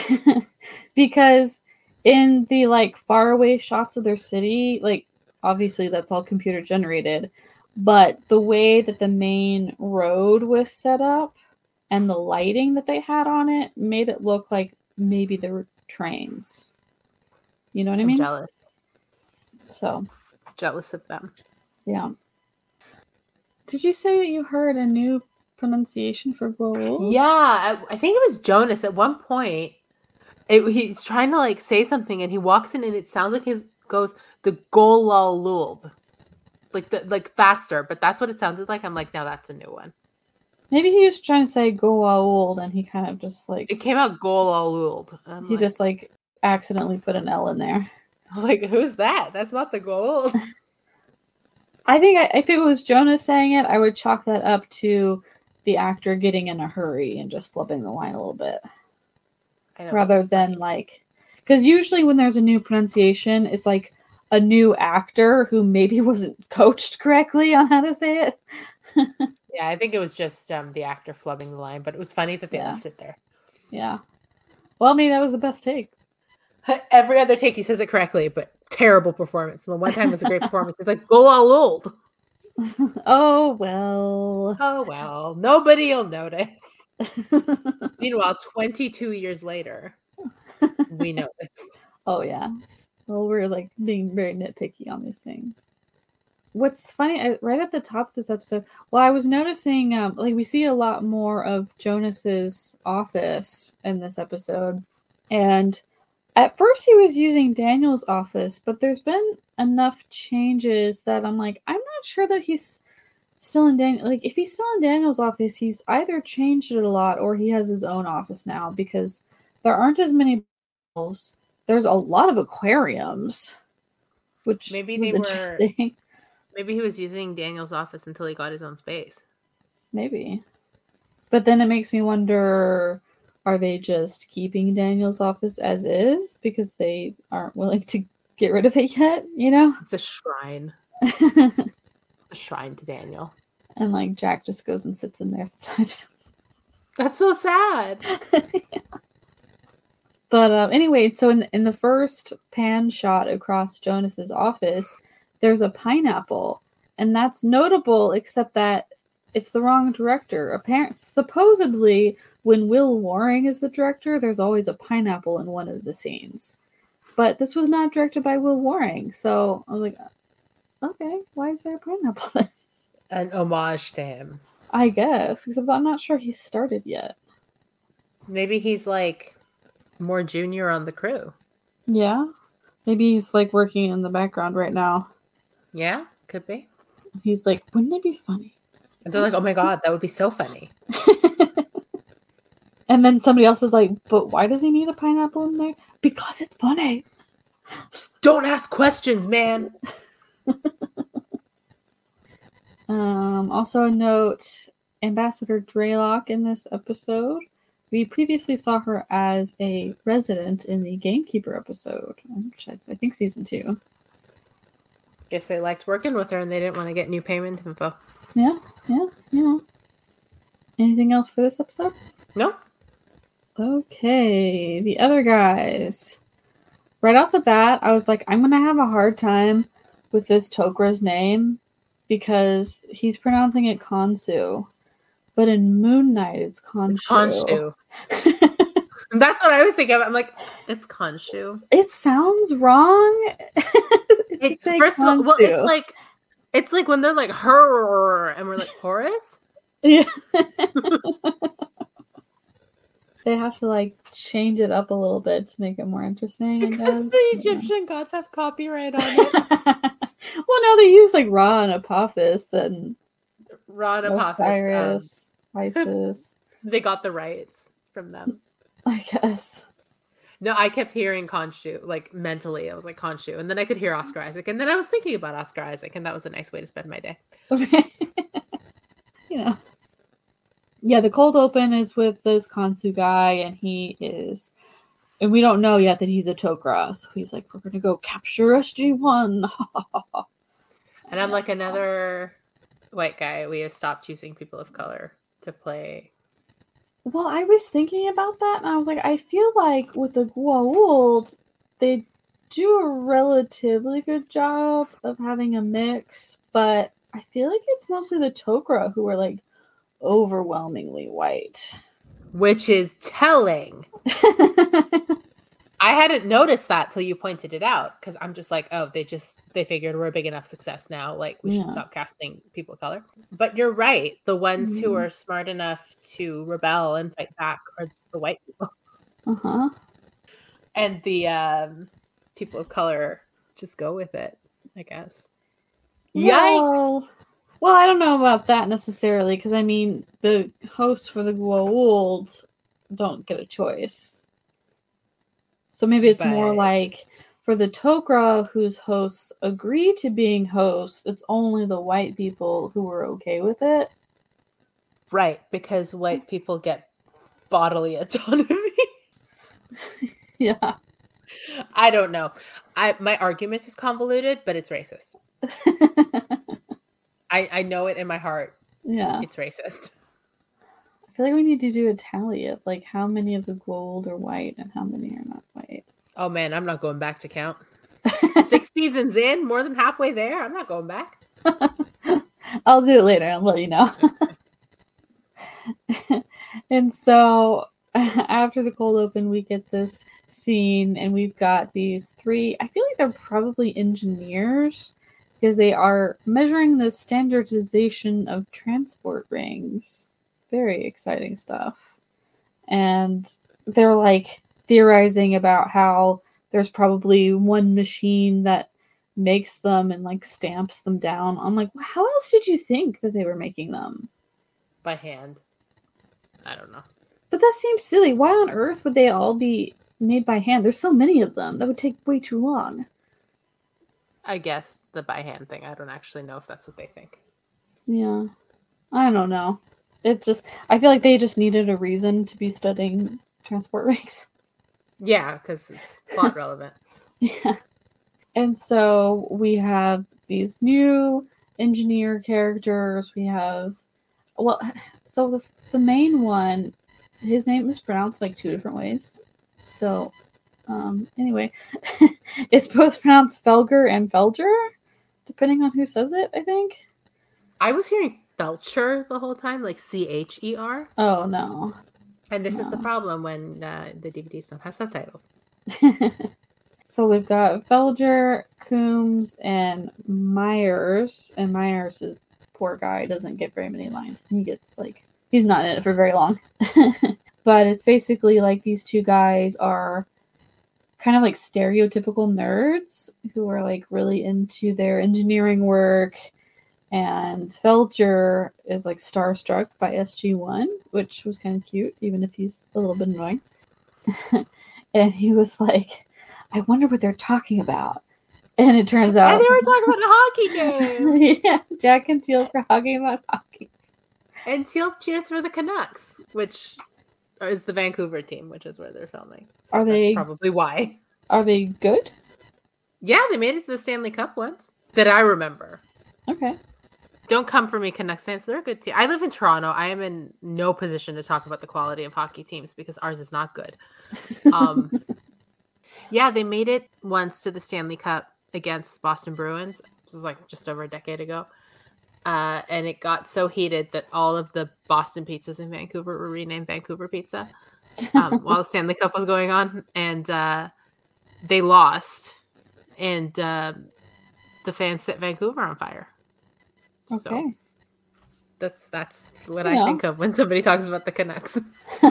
Because in the like faraway shots of their city, like obviously that's all computer generated, but the way that the main road was set up and the lighting that they had on it made it look like maybe there were trains. You know what I mean? I'm jealous. So jealous of them. Yeah. Did you say that you heard a new pronunciation for Goa'uld? Yeah, I, I think it was Jonas at one point. It, he's trying to like say something, and he walks in, and it sounds like he goes the Goa'uld, like the like faster. But that's what it sounded like. I'm like, now that's a new one. Maybe he was trying to say Goa'uld, and he kind of just like it came out Goa'uld. He like, just like accidentally put an L in there. Like, who's that? That's not the goal. I think I, if it was Jonas saying it, I would chalk that up to the actor getting in a hurry and just flipping the line a little bit. I know, rather than like, because usually when there's a new pronunciation, it's like a new actor who maybe wasn't coached correctly on how to say it. Yeah, I think it was just um, the actor flubbing the line, but it was funny that they Yeah. left it there. Yeah. Well, maybe that was the best take. Every other take, he says it correctly, but terrible performance. And the one time was a great performance. He's like, go all old. Oh, well. Oh, well. Nobody will notice. Meanwhile, twenty-two years later, we noticed. Oh, yeah. Well, we're like being very nitpicky on these things. What's funny, I, right at the top of this episode, well, I was noticing, um, like, we see a lot more of Jonas's office in this episode. And at first he was using Daniel's office, but there's been enough changes that I'm like, I'm not sure that he's still in Daniel. Like, if he's still in Daniel's office, he's either changed it a lot or he has his own office now because there aren't as many balls. There's a lot of aquariums, which maybe was they interesting. were. Maybe he was using Daniel's office until he got his own space. Maybe, but then it makes me wonder: are they just keeping Daniel's office as is because they aren't willing to get rid of it yet? You know, it's a shrine. A shrine to Daniel. And like Jack just goes and sits in there sometimes. That's so sad. Yeah. But uh, anyway, so in in the first pan shot across Jonas's office, there's a pineapple, and that's notable. Except that it's the wrong director. Apparently, supposedly, when Will Waring is the director, there's always a pineapple in one of the scenes. But this was not directed by Will Waring, so I was like, okay, why is there a pineapple then? An homage to him. I guess, because I'm not sure he's started yet. Maybe he's like more junior on the crew. Yeah. Maybe he's like working in the background right now. Yeah, could be. He's like, wouldn't it be funny? And they're like, oh my God, that would be so funny. And then somebody else is like, but why does he need a pineapple in there? Because it's funny. Just don't ask questions, man. um, also a note, Ambassador Draylock in this episode. We previously saw her as a resident in the Gamekeeper episode, which is, I think, season two. Guess they liked working with her and they didn't want to get new payment info. Yeah, yeah, yeah. Anything else for this episode? No. Okay, the other guys. Right off the bat, I was like, I'm going to have a hard time with this Tokra's name because he's pronouncing it Khonshu. But in Moon Knight, it's Khonshu. It's Khonshu. That's what I was thinking of. I'm like, it's Khonshu. It sounds wrong. it's, first of all, well, it's like it's like when they're like her and we're like Horus. Yeah. They have to like change it up a little bit to make it more interesting. I because guess. the Egyptian yeah. gods have copyright on it. Well, no, they use like Ra and Apophis and Ra and Apophis. Osiris. Um, Isis. They got the rights from them. I guess. No, I kept hearing Khonshu, like mentally. I was like Khonshu, and then I could hear Oscar Isaac, and then I was thinking about Oscar Isaac, and that was a nice way to spend my day. You know. Yeah, the cold open is with this Khonshu guy, and he is, and we don't know yet that he's a Tok'ra. So he's like, we're gonna go capture S G one. And I'm like another white guy. We have stopped choosing people of color to play. Well, I was thinking about that, and I was like, I feel like with the Goa'uld, they do a relatively good job of having a mix, but I feel like it's mostly the Tok'ra who are like overwhelmingly white. Which is telling. I hadn't noticed that till you pointed it out, because I'm just like, oh, they just, they figured we're a big enough success now. Like, we yeah. should stop casting people of color. But you're right. The ones mm-hmm. who are smart enough to rebel and fight back are the white people. Uh-huh. And the um, people of color just go with it, I guess. Well, Yikes! Well, I don't know about that necessarily, because, I mean, the hosts for the Goa'uld don't get a choice. So maybe it's but... more like for the Tok'ra whose hosts agree to being hosts, it's only the white people who are okay with it. Right, because white people get bodily autonomy. Yeah. I don't know. I my argument is convoluted, but it's racist. I, I know it in my heart. Yeah. It's racist. I feel like we need to do a tally of like how many of the gold are white and how many are not white. Oh man, I'm not going back to count. Six seasons in, more than halfway there. I'm not going back. I'll do it later. I'll let you know. And so after the cold open, we get this scene and we've got these three, I feel like they're probably engineers because they are measuring the standardization of transport rings. Very exciting stuff. And they're like theorizing about how there's probably one machine that makes them and like stamps them down. I'm like, how else did you think that they were making them? By hand. I don't know. But that seems silly. Why on earth would they all be made by hand? There's so many of them. That would take way too long. I guess the by hand thing. I don't actually know if that's what they think. Yeah. I don't know. It just, I feel like they just needed a reason to be studying transport rings. Yeah, because it's plot relevant. Yeah. And so we have these new engineer characters. We have, well, so the, the main one, his name is pronounced like two different ways. So, um, anyway, it's both pronounced Felger and Felger, depending on who says it, I think. I was hearing Felcher the whole time, like C H E R. Oh, no. And this no. is the problem when uh, the D V Ds don't have subtitles. So we've got Felger, Coombs, and Myers. And Myers is poor guy, doesn't get very many lines. He gets like, he's not in it for very long. But it's basically like these two guys are kind of like stereotypical nerds who are like really into their engineering work. And Felger is like starstruck by S G one, which was kind of cute, even if he's a little bit annoying. And he was like, I wonder what they're talking about. And it turns out... And they were talking about a hockey game! Yeah, Jack and Teal were talking about hockey. And Teal cheers for the Canucks, which is the Vancouver team, which is where they're filming. So are they... That's probably why. Are they good? Yeah, they made it to the Stanley Cup once. That I remember. Okay. Don't come for me, Canucks fans. They're a good team. I live in Toronto. I am in no position to talk about the quality of hockey teams because ours is not good. Um, yeah, they made it once to the Stanley Cup against Boston Bruins. It was like just over a decade ago. Uh, and it got so heated that all of the Boston pizzas in Vancouver were renamed Vancouver Pizza um, while the Stanley Cup was going on. And uh, they lost. And uh, the fans set Vancouver on fire. Okay. So that's that's what yeah. I think of when somebody talks about the Canucks.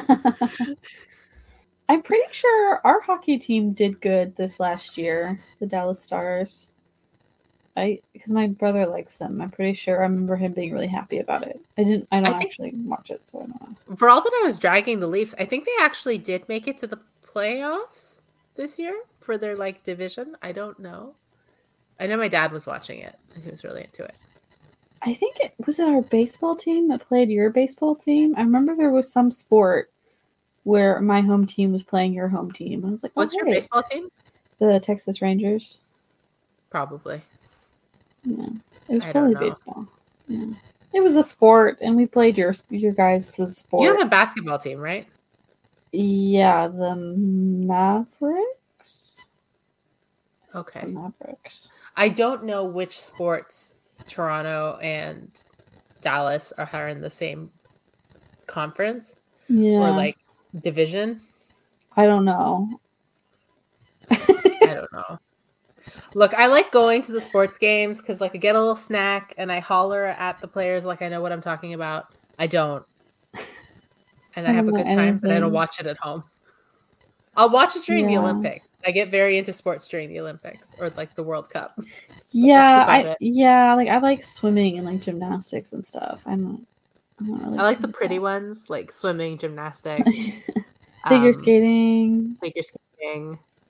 I'm pretty sure our hockey team did good this last year, the Dallas Stars. I because my brother likes them. I'm pretty sure I remember him being really happy about it. I didn't. I don't I think, actually watch it, so I don't know. For all that I was dragging the Leafs, I think they actually did make it to the playoffs this year for their like division. I don't know. I know my dad was watching it and he was really into it. I think it was it our baseball team that played your baseball team. I remember there was some sport where my home team was playing your home team. I was like, oh, what's hey. your baseball team? The Texas Rangers. Probably. Yeah, it was I probably baseball. Yeah, it was a sport, and we played your your guys' sport. You have a basketball team, right? Yeah, the Mavericks. Okay, the Mavericks. I don't know which sports Toronto and Dallas are in the same conference yeah. or like division. I don't know. I don't know. Look, I like going to the sports games because like I get a little snack and I holler at the players like I know what I'm talking about. I don't. And I, I have a good time, anything. But I don't watch it at home. I'll watch it during yeah. the Olympics. I get very into sports during the Olympics or like the World Cup. Yeah, I it. yeah, like I like swimming and like gymnastics and stuff. I'm I don't really I like the pretty that. ones, like swimming, gymnastics, figure um, skating. Figure skating.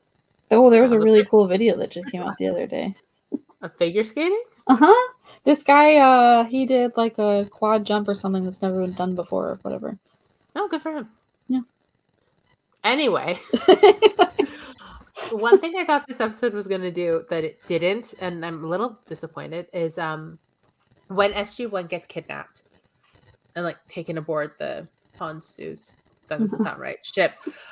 Oh, there was a Oh, really the- cool video that just came out the other day. A figure skating? Uh-huh. This guy, uh, he did like a quad jump or something that's never been done before or whatever. Oh, good for him. Yeah. Anyway, one thing I thought this episode was going to do that it didn't, and I'm a little disappointed, is um when S G one gets kidnapped and like taken aboard the Honsu's, that doesn't sound right, ship.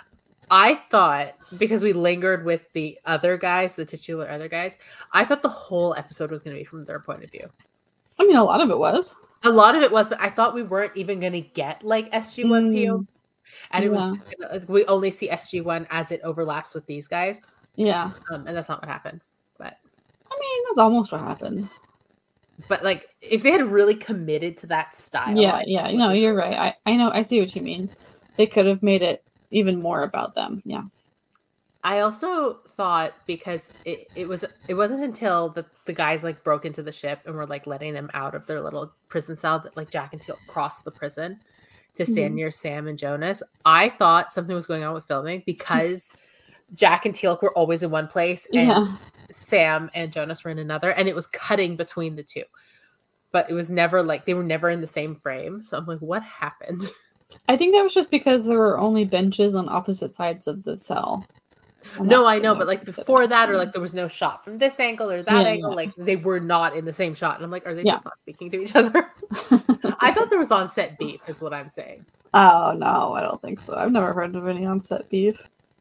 I thought, because we lingered with the other guys, the titular other guys, I thought the whole episode was going to be from their point of view. I mean, a lot of it was. A lot of it was, but I thought we weren't even going to get like S G one P O V. Mm, And it was yeah. just gonna, like, we only see S G one as it overlaps with these guys. Yeah. Um, and that's not what happened. But I mean, that's almost what happened. but like if they had really committed to that style. Yeah, I yeah. would No, have- you're right. I, I know. I see what you mean. They could have made it even more about them. Yeah. I also thought, because it, it was it wasn't until the, the guys like broke into the ship and were like letting them out of their little prison cell that like Jack and Teal crossed the prison to stand Mhm. near Sam and Jonas. I thought something was going on with filming because Jack and Teal'c were always in one place and Yeah. Sam and Jonas were in another, and it was cutting between the two. But it was never like they were never in the same frame. So I'm like, what happened? I think that was just because there were only benches on opposite sides of the cell. And No, that's I the know, note but like that said before it. that, or Yeah. like there was no shot from this angle or that Yeah, angle, yeah. like they were not in the same shot. And I'm like, are they Yeah. just not speaking to each other? I thought there was on set beef, is what I'm saying. Oh, no, I don't think so. I've never heard of any on-set beef.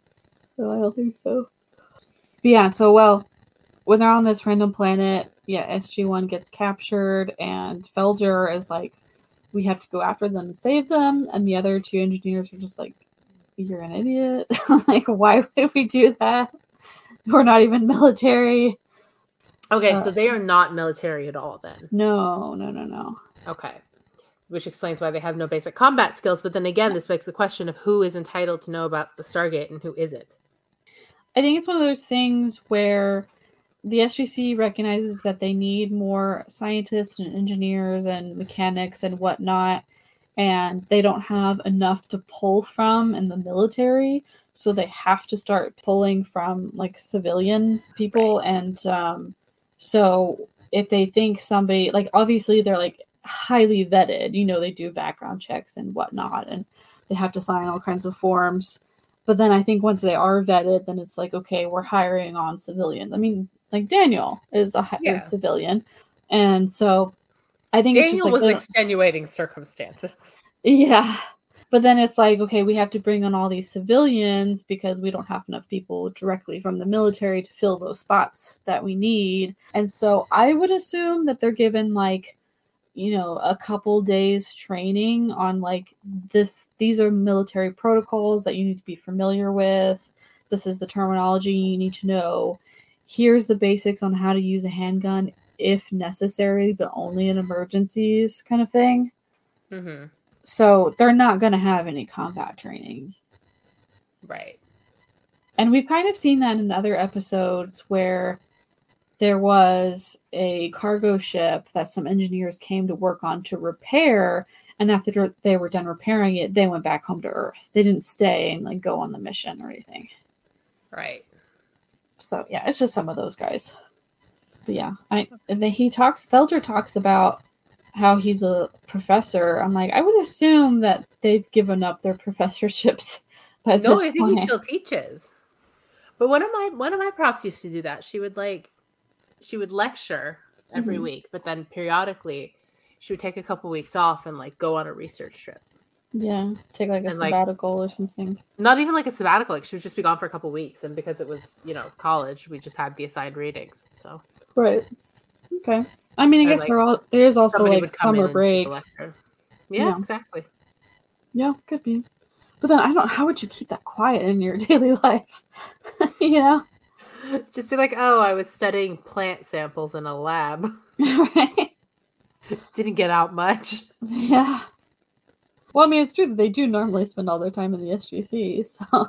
So I don't think so. But yeah, so, well, when they're on this random planet, yeah, S G one gets captured, and Felger is like, we have to go after them and save them. And the other two engineers are just like, you're an idiot. Like, why would we do that? We're not even military. Okay, Uh, so they are not military at all then. No, no, no, no. Okay. Which explains why they have no basic combat skills. But then again, this begs the question of who is entitled to know about the Stargate and who isn't. I think it's one of those things where the S G C recognizes that they need more scientists and engineers and mechanics and whatnot, and they don't have enough to pull from in the military, so they have to start pulling from like civilian people. Right. And um, so if they think somebody, like, obviously they're like highly vetted, you know, they do background checks and whatnot, and they have to sign all kinds of forms. But then I think once they are vetted, then it's like, okay, we're hiring on civilians. I mean, like Daniel is a hired Yeah. civilian. And so I think it's just Daniel like, was they don't- extenuating circumstances. yeah. But then it's like, okay, we have to bring on all these civilians because we don't have enough people directly from the military to fill those spots that we need. And so I would assume that they're given like, you know, a couple days training on like this, these are military protocols that you need to be familiar with. This is the terminology you need to know. Here's the basics on how to use a handgun if necessary, but only in emergencies, kind of thing. Mm-hmm. So they're not going to have any combat training. Right. And we've kind of seen that in other episodes where there was a cargo ship that some engineers came to work on to repair, and after they were done repairing it, they went back home to Earth. They didn't stay and like go on the mission or anything. Right. So yeah, it's just some of those guys. But yeah, I and then he talks. Felger talks about how he's a professor. I'm like, I would assume that they've given up their professorships by No, this I think point. he still teaches. But one of my one of my profs used to do that. She would like she would lecture every Mhm. week, but then periodically she would take a couple weeks off and like go on a research trip. Yeah, take like a And, like- sabbatical or something. Not even like a sabbatical, like she would just be gone for a couple weeks, and because it was, you know, college, we just had the assigned readings. So Right. Okay. I mean, I Or, guess like, there all there is also somebody like would come in summer and break. give a lecture. Yeah, Yeah. exactly. Yeah, could be. But then I don't. How would you keep that quiet in your daily life? You know, Just be like, oh, I was studying plant samples in a lab. right? Didn't get out much. Yeah. Well, I mean, it's true that they do normally spend all their time in the S G C. So,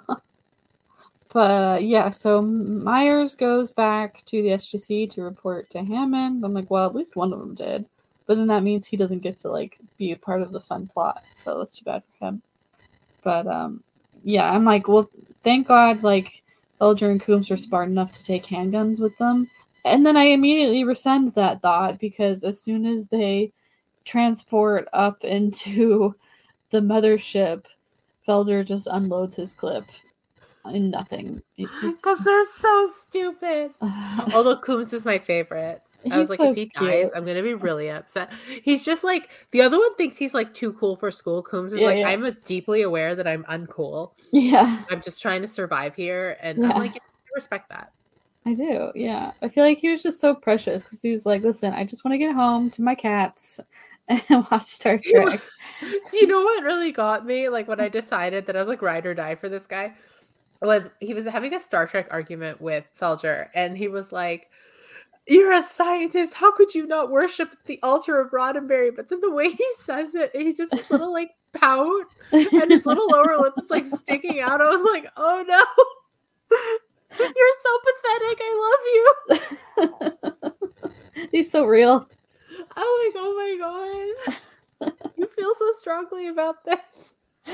but uh, yeah, so Myers goes back to the S G C to report to Hammond. I'm like, well, at least one of them did. But then that means he doesn't get to like be a part of the fun plot. So that's too bad for him. But um, yeah, I'm like, well, thank God, like Felger and Coombs are smart enough to take handguns with them. And then I immediately rescind that thought because as soon as they transport up into the mothership, Felger just unloads his clip in nothing. Because just... they're so stupid. Although Coombs is my favorite. I was like, so if he cute. dies, I'm going to be really upset. He's just like, the other one thinks he's like too cool for school. Coombs is yeah, like, yeah. I'm a deeply aware that I'm uncool. Yeah. I'm just trying to survive here. And yeah. I'm like, I respect that. I do. Yeah. I feel like he was just so precious because he was like, listen, I just want to get home to my cats and watch Star Trek. Do you know what really got me? Like when I decided that I was like ride or die for this guy was he was having a Star Trek argument with Felger and he was like, you're a scientist. How could you not worship the altar of Roddenberry? But then the way he says it, he just this little like pout and his little lower lip is like sticking out. I was like, oh no, you're so pathetic. I love you. He's so real. I'm like, oh my god, you feel so strongly about this.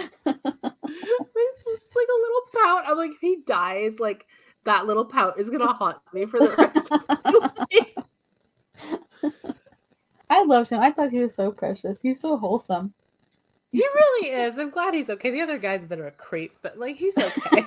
It's just like a little pout. I'm like, if he dies, like. That little pout is gonna haunt me for the rest of my life. I loved him. I thought he was so precious. He's so wholesome. He really is. I'm glad he's okay. The other guy's a bit of a creep, but like he's okay.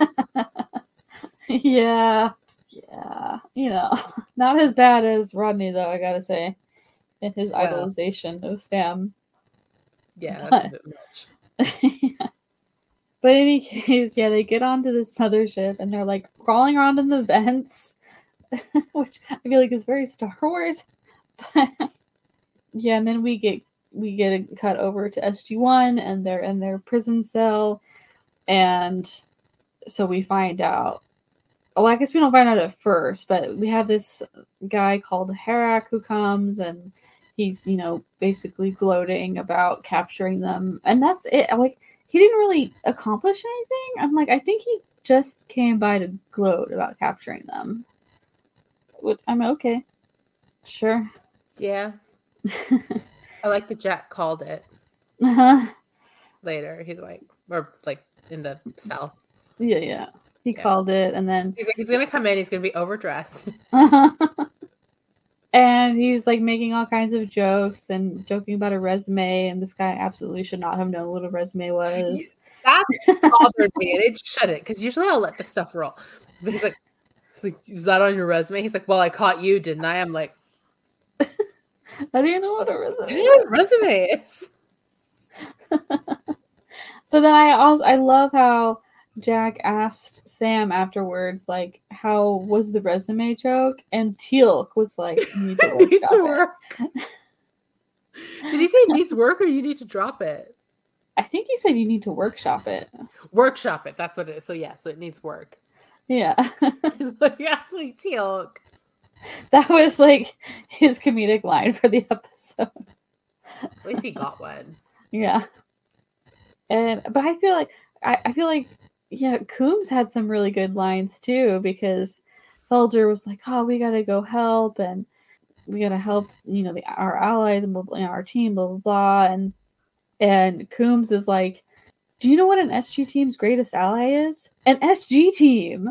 yeah. Yeah. You know, not as bad as Rodney though, I gotta say. In his well, idolization of Sam. Yeah, but, that's a bit much. yeah. But in any case, yeah, they get onto this mothership and they're like crawling around in the vents, which I feel like is very Star Wars. But, yeah, and then we get we get a cut over to S G one and they're in their prison cell, and so we find out. Well, I guess we don't find out at first, but we have this guy called Harak who comes and he's, you know, basically gloating about capturing them, and that's it. Like. He didn't really accomplish anything. I'm like, I think he just came by to gloat about capturing them. Which I'm okay. Sure. Yeah. I like that Jack called it. Uh-huh. Later. He's like, or like in the cell. Yeah, yeah. He yeah. called it and then. He's like, he's going to come in. He's going to be overdressed. And he was like making all kinds of jokes and joking about a resume, and this guy absolutely should not have known what a resume was. That bothered me, and it shouldn't, because usually I'll let the stuff roll. But he's like, he's like, is that on your resume? He's like, well, I caught you, didn't I? I'm like, how do you know what a resume is? What a resume is? But then I also I love how Jack asked Sam afterwards, like, how was the resume joke? And Teal'c was like, you need to work. needs to work. Did he say needs work or you need to drop it? I think he said you need to workshop it. Workshop it. That's what it is. So yeah, so it needs work. Yeah. He's like, yeah, like Teal'c. That was like his comedic line for the episode. At least he got one. Yeah. And but I feel like I, I feel like yeah, Coombs had some really good lines too, because Felger was like, "Oh, we gotta go help, and we gotta help, you know, the, our allies and blah, blah, you know, our team, blah blah blah." And and Coombs is like, "Do you know what an S G team's greatest ally is? An S G team."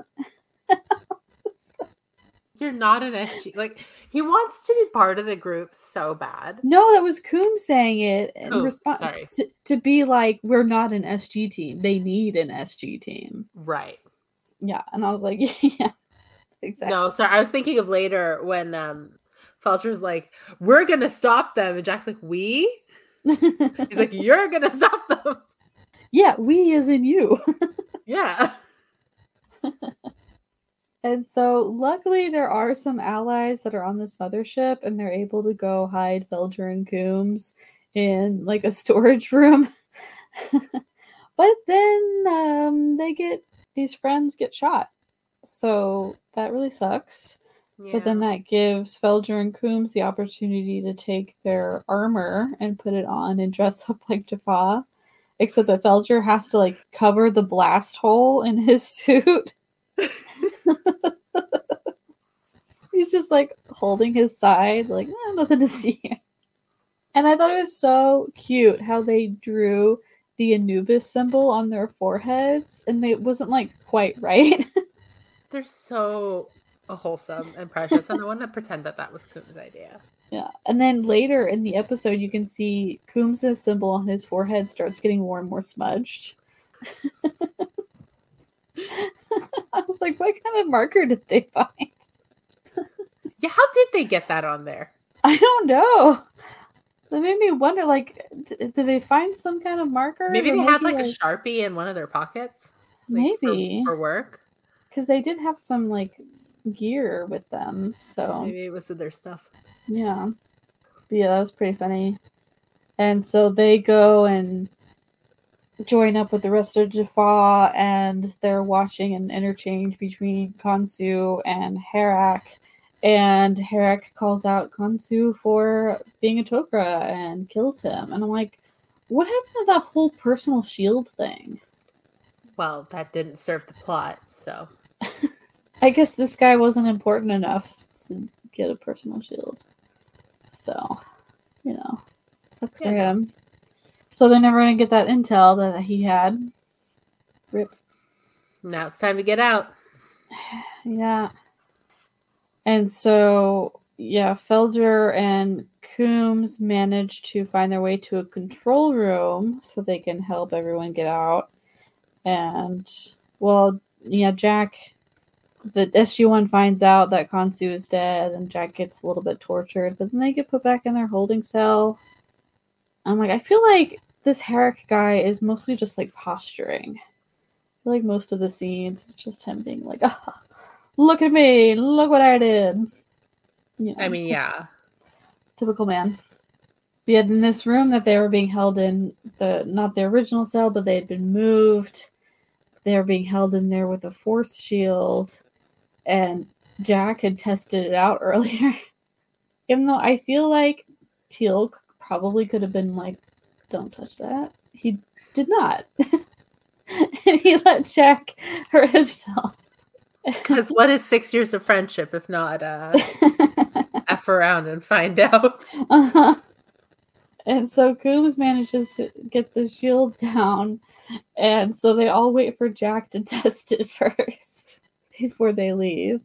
You're not an S G. Like he wants to be part of the group so bad. No, that was Coombs saying it in oh, response sorry. To, to be like, we're not an S G team. They need an S G team. Right. Yeah. And I was like, yeah, exactly. No, sorry. I was thinking of later when um, Felcher's like, we're going to stop them. And Jack's like, we? He's like, you're going to stop them. Yeah, we as in you. Yeah. And so, luckily, there are some allies that are on this mothership, and they're able to go hide Felger and Coombs in, like, a storage room. But then um, they get, these friends get shot. So, that really sucks. Yeah. But then that gives Felger and Coombs the opportunity to take their armor and put it on and dress up like Jaffa. Except that Felger has to, like, cover the blast hole in his suit. He's just like holding his side, like, eh, nothing to see here. And I thought it was so cute how they drew the Anubis symbol on their foreheads, and they, it wasn't like quite right. they're so wholesome and precious, and I want to pretend that that was Coom's idea. Yeah, and then later in the episode, you can see Coombs' symbol on his forehead starts getting more and more smudged. I was like, what kind of marker did they find? Yeah, how did they get that on there? I don't know. That made me wonder, like, d- did they find some kind of marker? Maybe Or they had like, like, a Sharpie in one of their pockets. Like, maybe. For, for work. Because they did have some, like, gear with them, so. Maybe it was in their stuff. Yeah. But yeah, that was pretty funny. And so they go and join up with the rest of Jaffa, and they're watching an interchange between Khonsu and Harak. And Harak calls out Khonsu for being a Tok'ra and kills him. And I'm like, what happened to that whole personal shield thing? Well, that didn't serve the plot, so. I guess this guy wasn't important enough to get a personal shield. So, you know, sucks for Yeah. him. So they're never going to get that intel that he had. Rip. Now it's time to get out. Yeah. And so, yeah, Felger and Coombs manage to find their way to a control room so they can help everyone get out. And, well, yeah, Jack, the S G one finds out that Khonsu is dead, and Jack gets a little bit tortured, but then they get put back in their holding cell. I'm like, I feel like this Harak guy is mostly just, like, posturing. I feel like most of the scenes is just him being like, ah, look at me, look what I did. You know, I mean, ty- yeah. typical man. Yet in this room that they were being held in, the not the original cell, but they had been moved. They were being held in there with a force shield, and Jack had tested it out earlier. Even though I feel like Teal'c probably could have been like, don't touch that. He did not. And he let Jack hurt himself. Because what is six years of friendship if not uh, F around and find out? Uh-huh. And so Coombs manages to get the shield down, and so they all wait for Jack to test it first before they leave.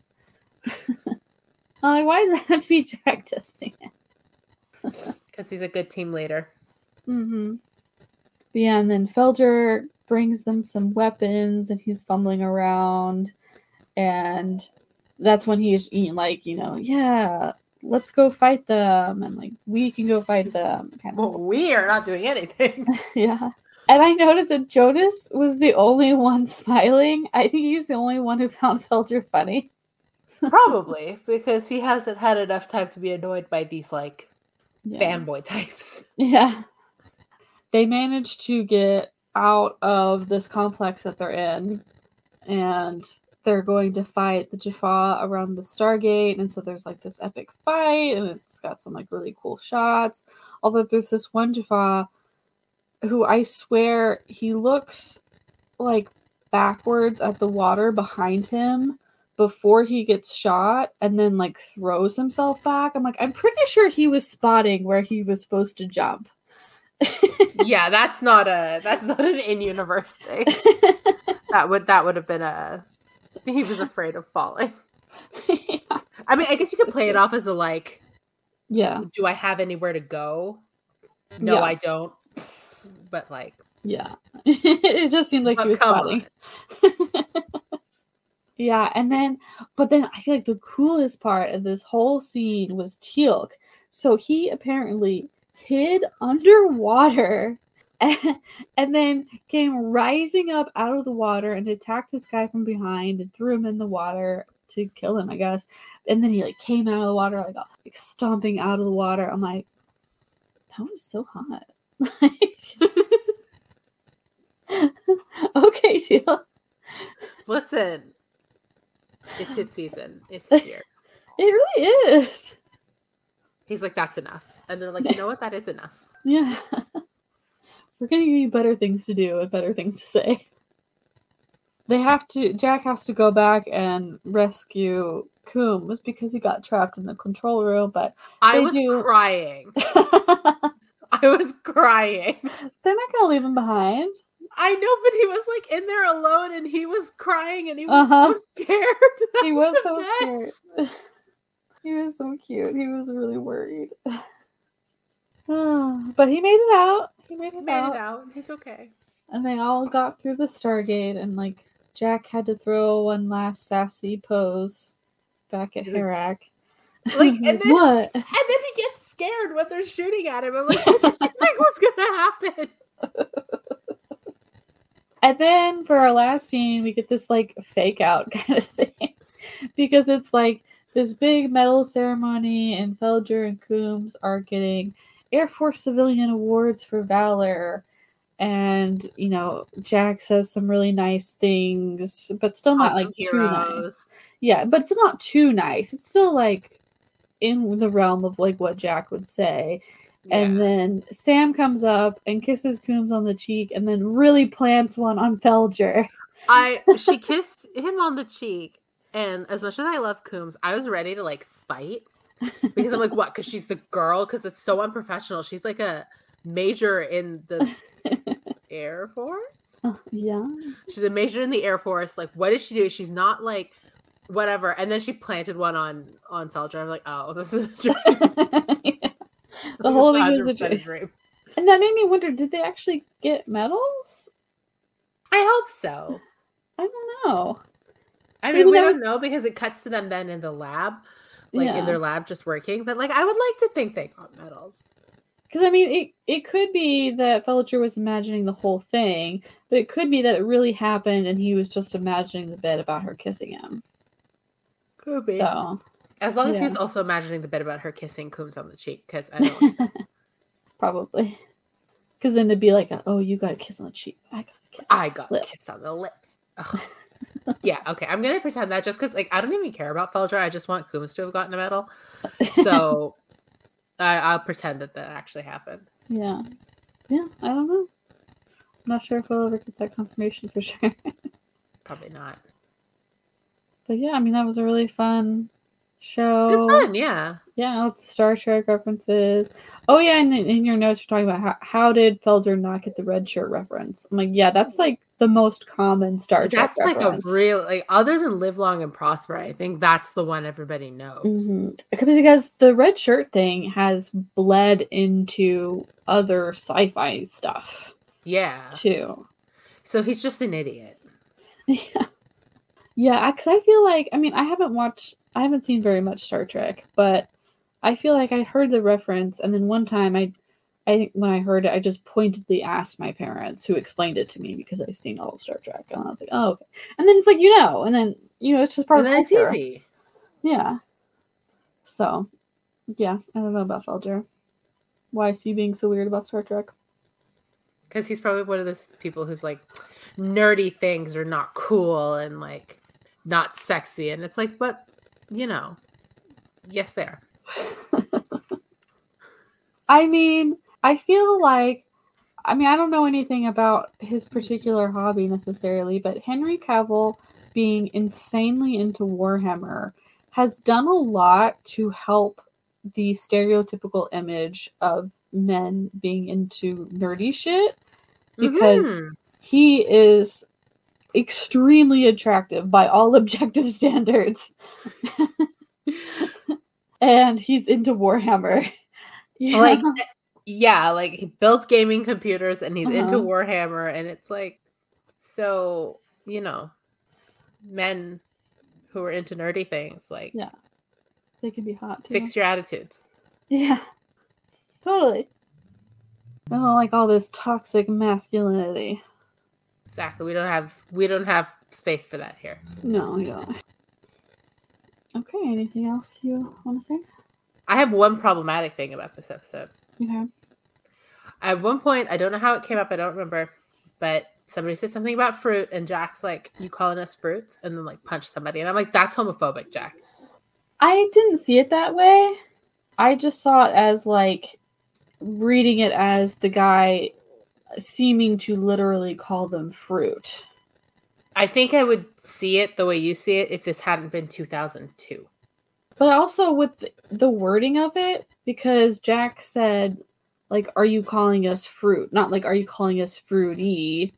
I'm like, why does it have to be Jack testing it? Because he's a good team leader. Mm-hmm. Yeah, and then Felger brings them some weapons, and he's fumbling around, and that's when he's like, you know, yeah, let's go fight them, and like we can go fight them. Kind of. Well, we are not doing anything. Yeah. And I noticed that Jonas was the only one smiling. I think he was the only one who found Felger funny. Probably, because he hasn't had enough time to be annoyed by these, like, Yeah. fanboy types. Yeah. They managed to get out of this complex that they're in, and they're going to fight the Jaffa around the Stargate, and so there's like this epic fight, and it's got some like really cool shots. Although there's this one Jaffa who I swear he looks like backwards at the water behind him before he gets shot, and then like throws himself back. I'm like, I'm pretty sure he was spotting where he was supposed to jump. Yeah, that's not a that's not an in-universe thing. That would that would have been a he was afraid of falling. Yeah. I mean, I guess you could play it off as a like, Yeah. do I have anywhere to go? No, Yeah. I don't. But like, Yeah. It just seemed like but he was come spotting. Yeah, and then, but then I feel like the coolest part of this whole scene was Teal'c. So he apparently hid underwater and, and then came rising up out of the water and attacked this guy from behind and threw him in the water to kill him, I guess. And then he like came out of the water, like, like stomping out of the water. I'm like, that was so hot. Okay, Teal'c. listen, it's his season. It's his year. It really is. He's like, that's enough. And they're like, you know what? That is enough. Yeah. We're going to give you better things to do and better things to say. They have to, Jack has to go back and rescue Coombs because he got trapped in the control room, but I they was do... crying. I was crying. They're not going to leave him behind. I know, but he was like in there alone and he was crying and he was Uh-huh. so scared. He was, was so scared. He was so cute. He was really worried. But he made it out. He made it made out. it out. He's okay. And they all got through the Stargate, and like Jack had to throw one last sassy pose back at Harak. Like, and then, what? And then he gets scared when they're shooting at him. I'm like, what did you think was gonna happen? And then for our last scene, we get this like fake out kind of thing. Because it's like this big medal ceremony, and Felger and Coombs are getting Air Force Civilian Awards for Valor. And, you know, Jack says some really nice things, but still not awesome like heroes. Too nice. Yeah, but it's not too nice. It's still like in the realm of like what Jack would say. Yeah. And then Sam comes up and kisses Coombs on the cheek and then really plants one on Felger. I she kissed him on the cheek, and as much as I love Coombs, I was ready to like fight because I'm like, what? Because she's the girl, because it's so unprofessional. She's like a major in the Air Force. Uh, yeah. She's a major in the Air Force. Like, what does she do? She's not like whatever. And then she planted one on on Felger. I'm like, oh, this is a dream. Yeah. The whole thing is a dream. dream. And that made me wonder, did they actually get medals? I hope so. I don't know. I mean, Maybe we don't was... know because it cuts to them then in the lab, like yeah. in their lab just working. But like, I would like to think they got medals. Because, I mean, it, it could be that Felger was imagining the whole thing, but it could be that it really happened and he was just imagining the bit about her kissing him. Could be. So, as long as yeah. he was also imagining the bit about her kissing Coombs on the cheek, because I don't... Probably. Because then it'd be like, a, oh, you got a kiss on the cheek. I got a kiss on I got a kiss on the lips. Yeah, okay. I'm going to pretend that just because, like, I don't even care about Felger. I just want Coombs to have gotten a medal. So... I, I'll pretend that that actually happened. Yeah. Yeah, I don't know. I'm not sure if we'll ever get that confirmation for sure. Probably not. But yeah, I mean, that was a really fun show. It was fun, yeah. Yeah, lots of Star Trek references. Oh, yeah, and in your notes, you're talking about how, how did Felger not get the red shirt reference? I'm like, yeah, that's like the most common Star Trek that's reference. That's like a real, like, other than Live Long and Prosper, I think that's the one everybody knows. Mm-hmm. Because the red shirt thing has bled into other sci-fi stuff. Yeah. Too. So he's just an idiot. Yeah. Yeah, because I feel like, I mean, I haven't watched, I haven't seen very much Star Trek, but I feel like I heard the reference, and then one time I I think when I heard it, I just pointedly asked my parents, who explained it to me because I've seen all of Star Trek. And I was like, oh, okay. And then it's like, you know, and then, you know, it's just part and of the culture. It's easy. Yeah. So, yeah, I don't know about Felger. Why is he being so weird about Star Trek? Because he's probably one of those people who's like, nerdy things are not cool and like not sexy. And it's like, but, you know, yes, they are. I mean, I feel like, I mean, I don't know anything about his particular hobby necessarily, but Henry Cavill being insanely into Warhammer has done a lot to help the stereotypical image of men being into nerdy shit, because mm-hmm. he is extremely attractive by all objective standards. And he's into Warhammer. Yeah. Like, yeah, like he builds gaming computers and he's uh-huh. into Warhammer, and it's like, so, you know, men who are into nerdy things, like, yeah, they can be hot too. Fix your attitudes. Yeah, totally. I don't like all this toxic masculinity. Exactly. We don't have we don't have space for that here. No, we don't. Okay, anything else you want to say? I have one problematic thing about this episode. Okay. At one point, I don't know how it came up, I don't remember, but somebody said something about fruit, and Jack's like, you calling us fruits? And then like punch somebody. And I'm like, that's homophobic, Jack. I didn't see it that way. I just saw it as like reading it as the guy seeming to literally call them fruit. I think I would see it the way you see it if this hadn't been two thousand two. But also with the wording of it, because Jack said, like, are you calling us fruit? Not like, are you calling us fruity?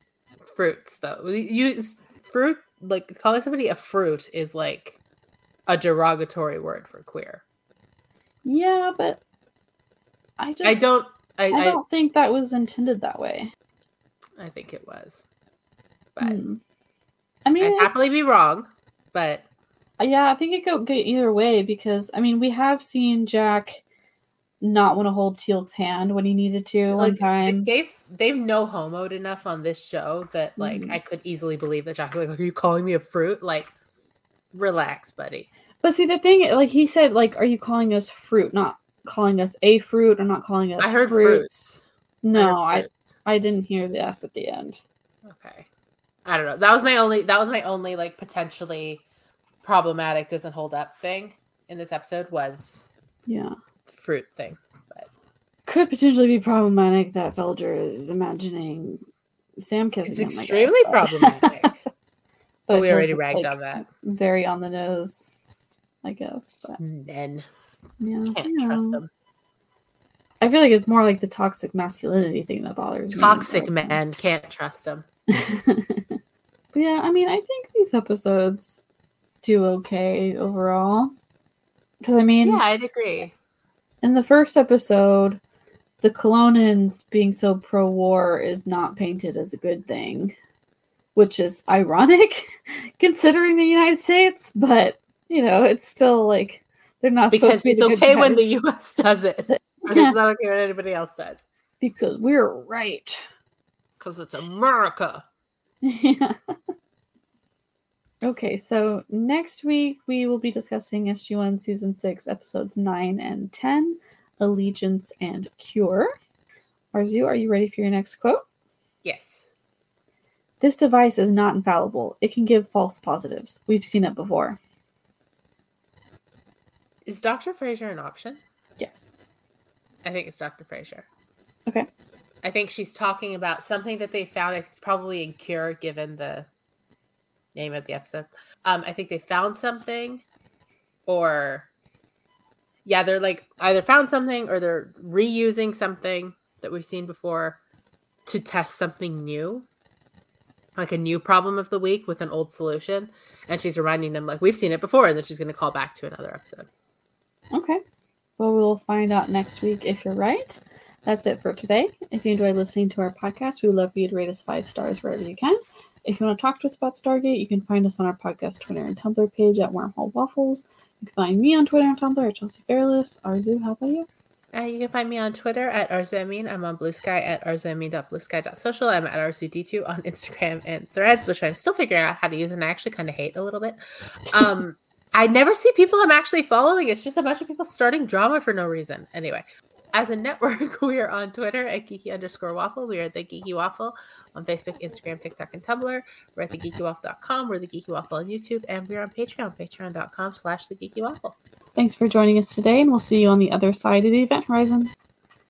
fruits though. You fruit like calling somebody a fruit is like a derogatory word for queer. Yeah, but I just I don't I, I don't I, think that was intended that way. I think it was. But hmm. I mean, I'd happily be wrong, but yeah, I think it could go either way because I mean we have seen Jack not want to hold Teal'c's hand when he needed to like, one time. They've they've no homoed enough on this show that like mm. I could easily believe that Jack's like, are you calling me a fruit? Like, relax, buddy. But see the thing, like he said, like, are you calling us fruit? Not calling us a fruit or not calling us I heard fruits. fruits. No, I, heard fruits. I I didn't hear the S at the end. Okay. I don't know. That was my only that was my only like potentially problematic doesn't hold up thing in this episode was yeah. fruit thing. But could potentially be problematic that Velger is imagining Sam kissing it's him. It's extremely guess, but... problematic. but, but we already ragged like on that. Very on the nose, I guess. But... Men. Yeah. Can't trust them. I feel like it's more like the toxic masculinity thing that bothers me. Toxic men, can't trust them. But yeah, I mean, I think these episodes do okay overall. Because, I mean... Yeah, I'd agree. In the first episode, the Colonans being so pro-war is not painted as a good thing. Which is ironic, considering the United States. But, you know, it's still, like, they're not because supposed to be it's the okay good when guys. The U S does it. But it's not okay when anybody else does. Because we're right. Because it's America. Yeah. Okay, so next week we will be discussing S G one Season six, Episodes nine and ten, Allegiance and Cure. Arzu, are you ready for your next quote? Yes. This device is not infallible. It can give false positives. We've seen it before. Is Doctor Fraser an option? Yes. I think it's Doctor Fraser. Okay. I think she's talking about something that they found. It's probably in Cure, given the name of the episode. Um, I think they found something, or yeah, they're like either found something or they're reusing something that we've seen before to test something new, like a new problem of the week with an old solution. And she's reminding them, like, we've seen it before, and then she's going to call back to another episode. Okay. Well, we'll find out next week if you're right. That's it for today. If you enjoy listening to our podcast, we would love for you to rate us five stars wherever you can. If you want to talk to us about Stargate, you can find us on our podcast Twitter and Tumblr page at Wormhole Waffles. You can find me on Twitter and Tumblr at Chelsea Fairless. Arzu, how about you? Uh, you can find me on Twitter at Arzuamin. I'm on Blue Sky at arzuamin dot blue sky dot social. I'm at arzu d two on Instagram and Threads, which I'm still figuring out how to use and I actually kind of hate a little bit. Um, I never see people I'm actually following. It's just a bunch of people starting drama for no reason. Anyway, as a network, we are on Twitter at geeky underscore waffle. We are the Geeky Waffle on Facebook, Instagram, TikTok, and Tumblr. We're at the geeky waffle dot com. We're the Geeky Waffle on YouTube, and we're on Patreon, patreon dot com slash the Geeky Waffle. Thanks for joining us today, and we'll see you on the other side of the event horizon.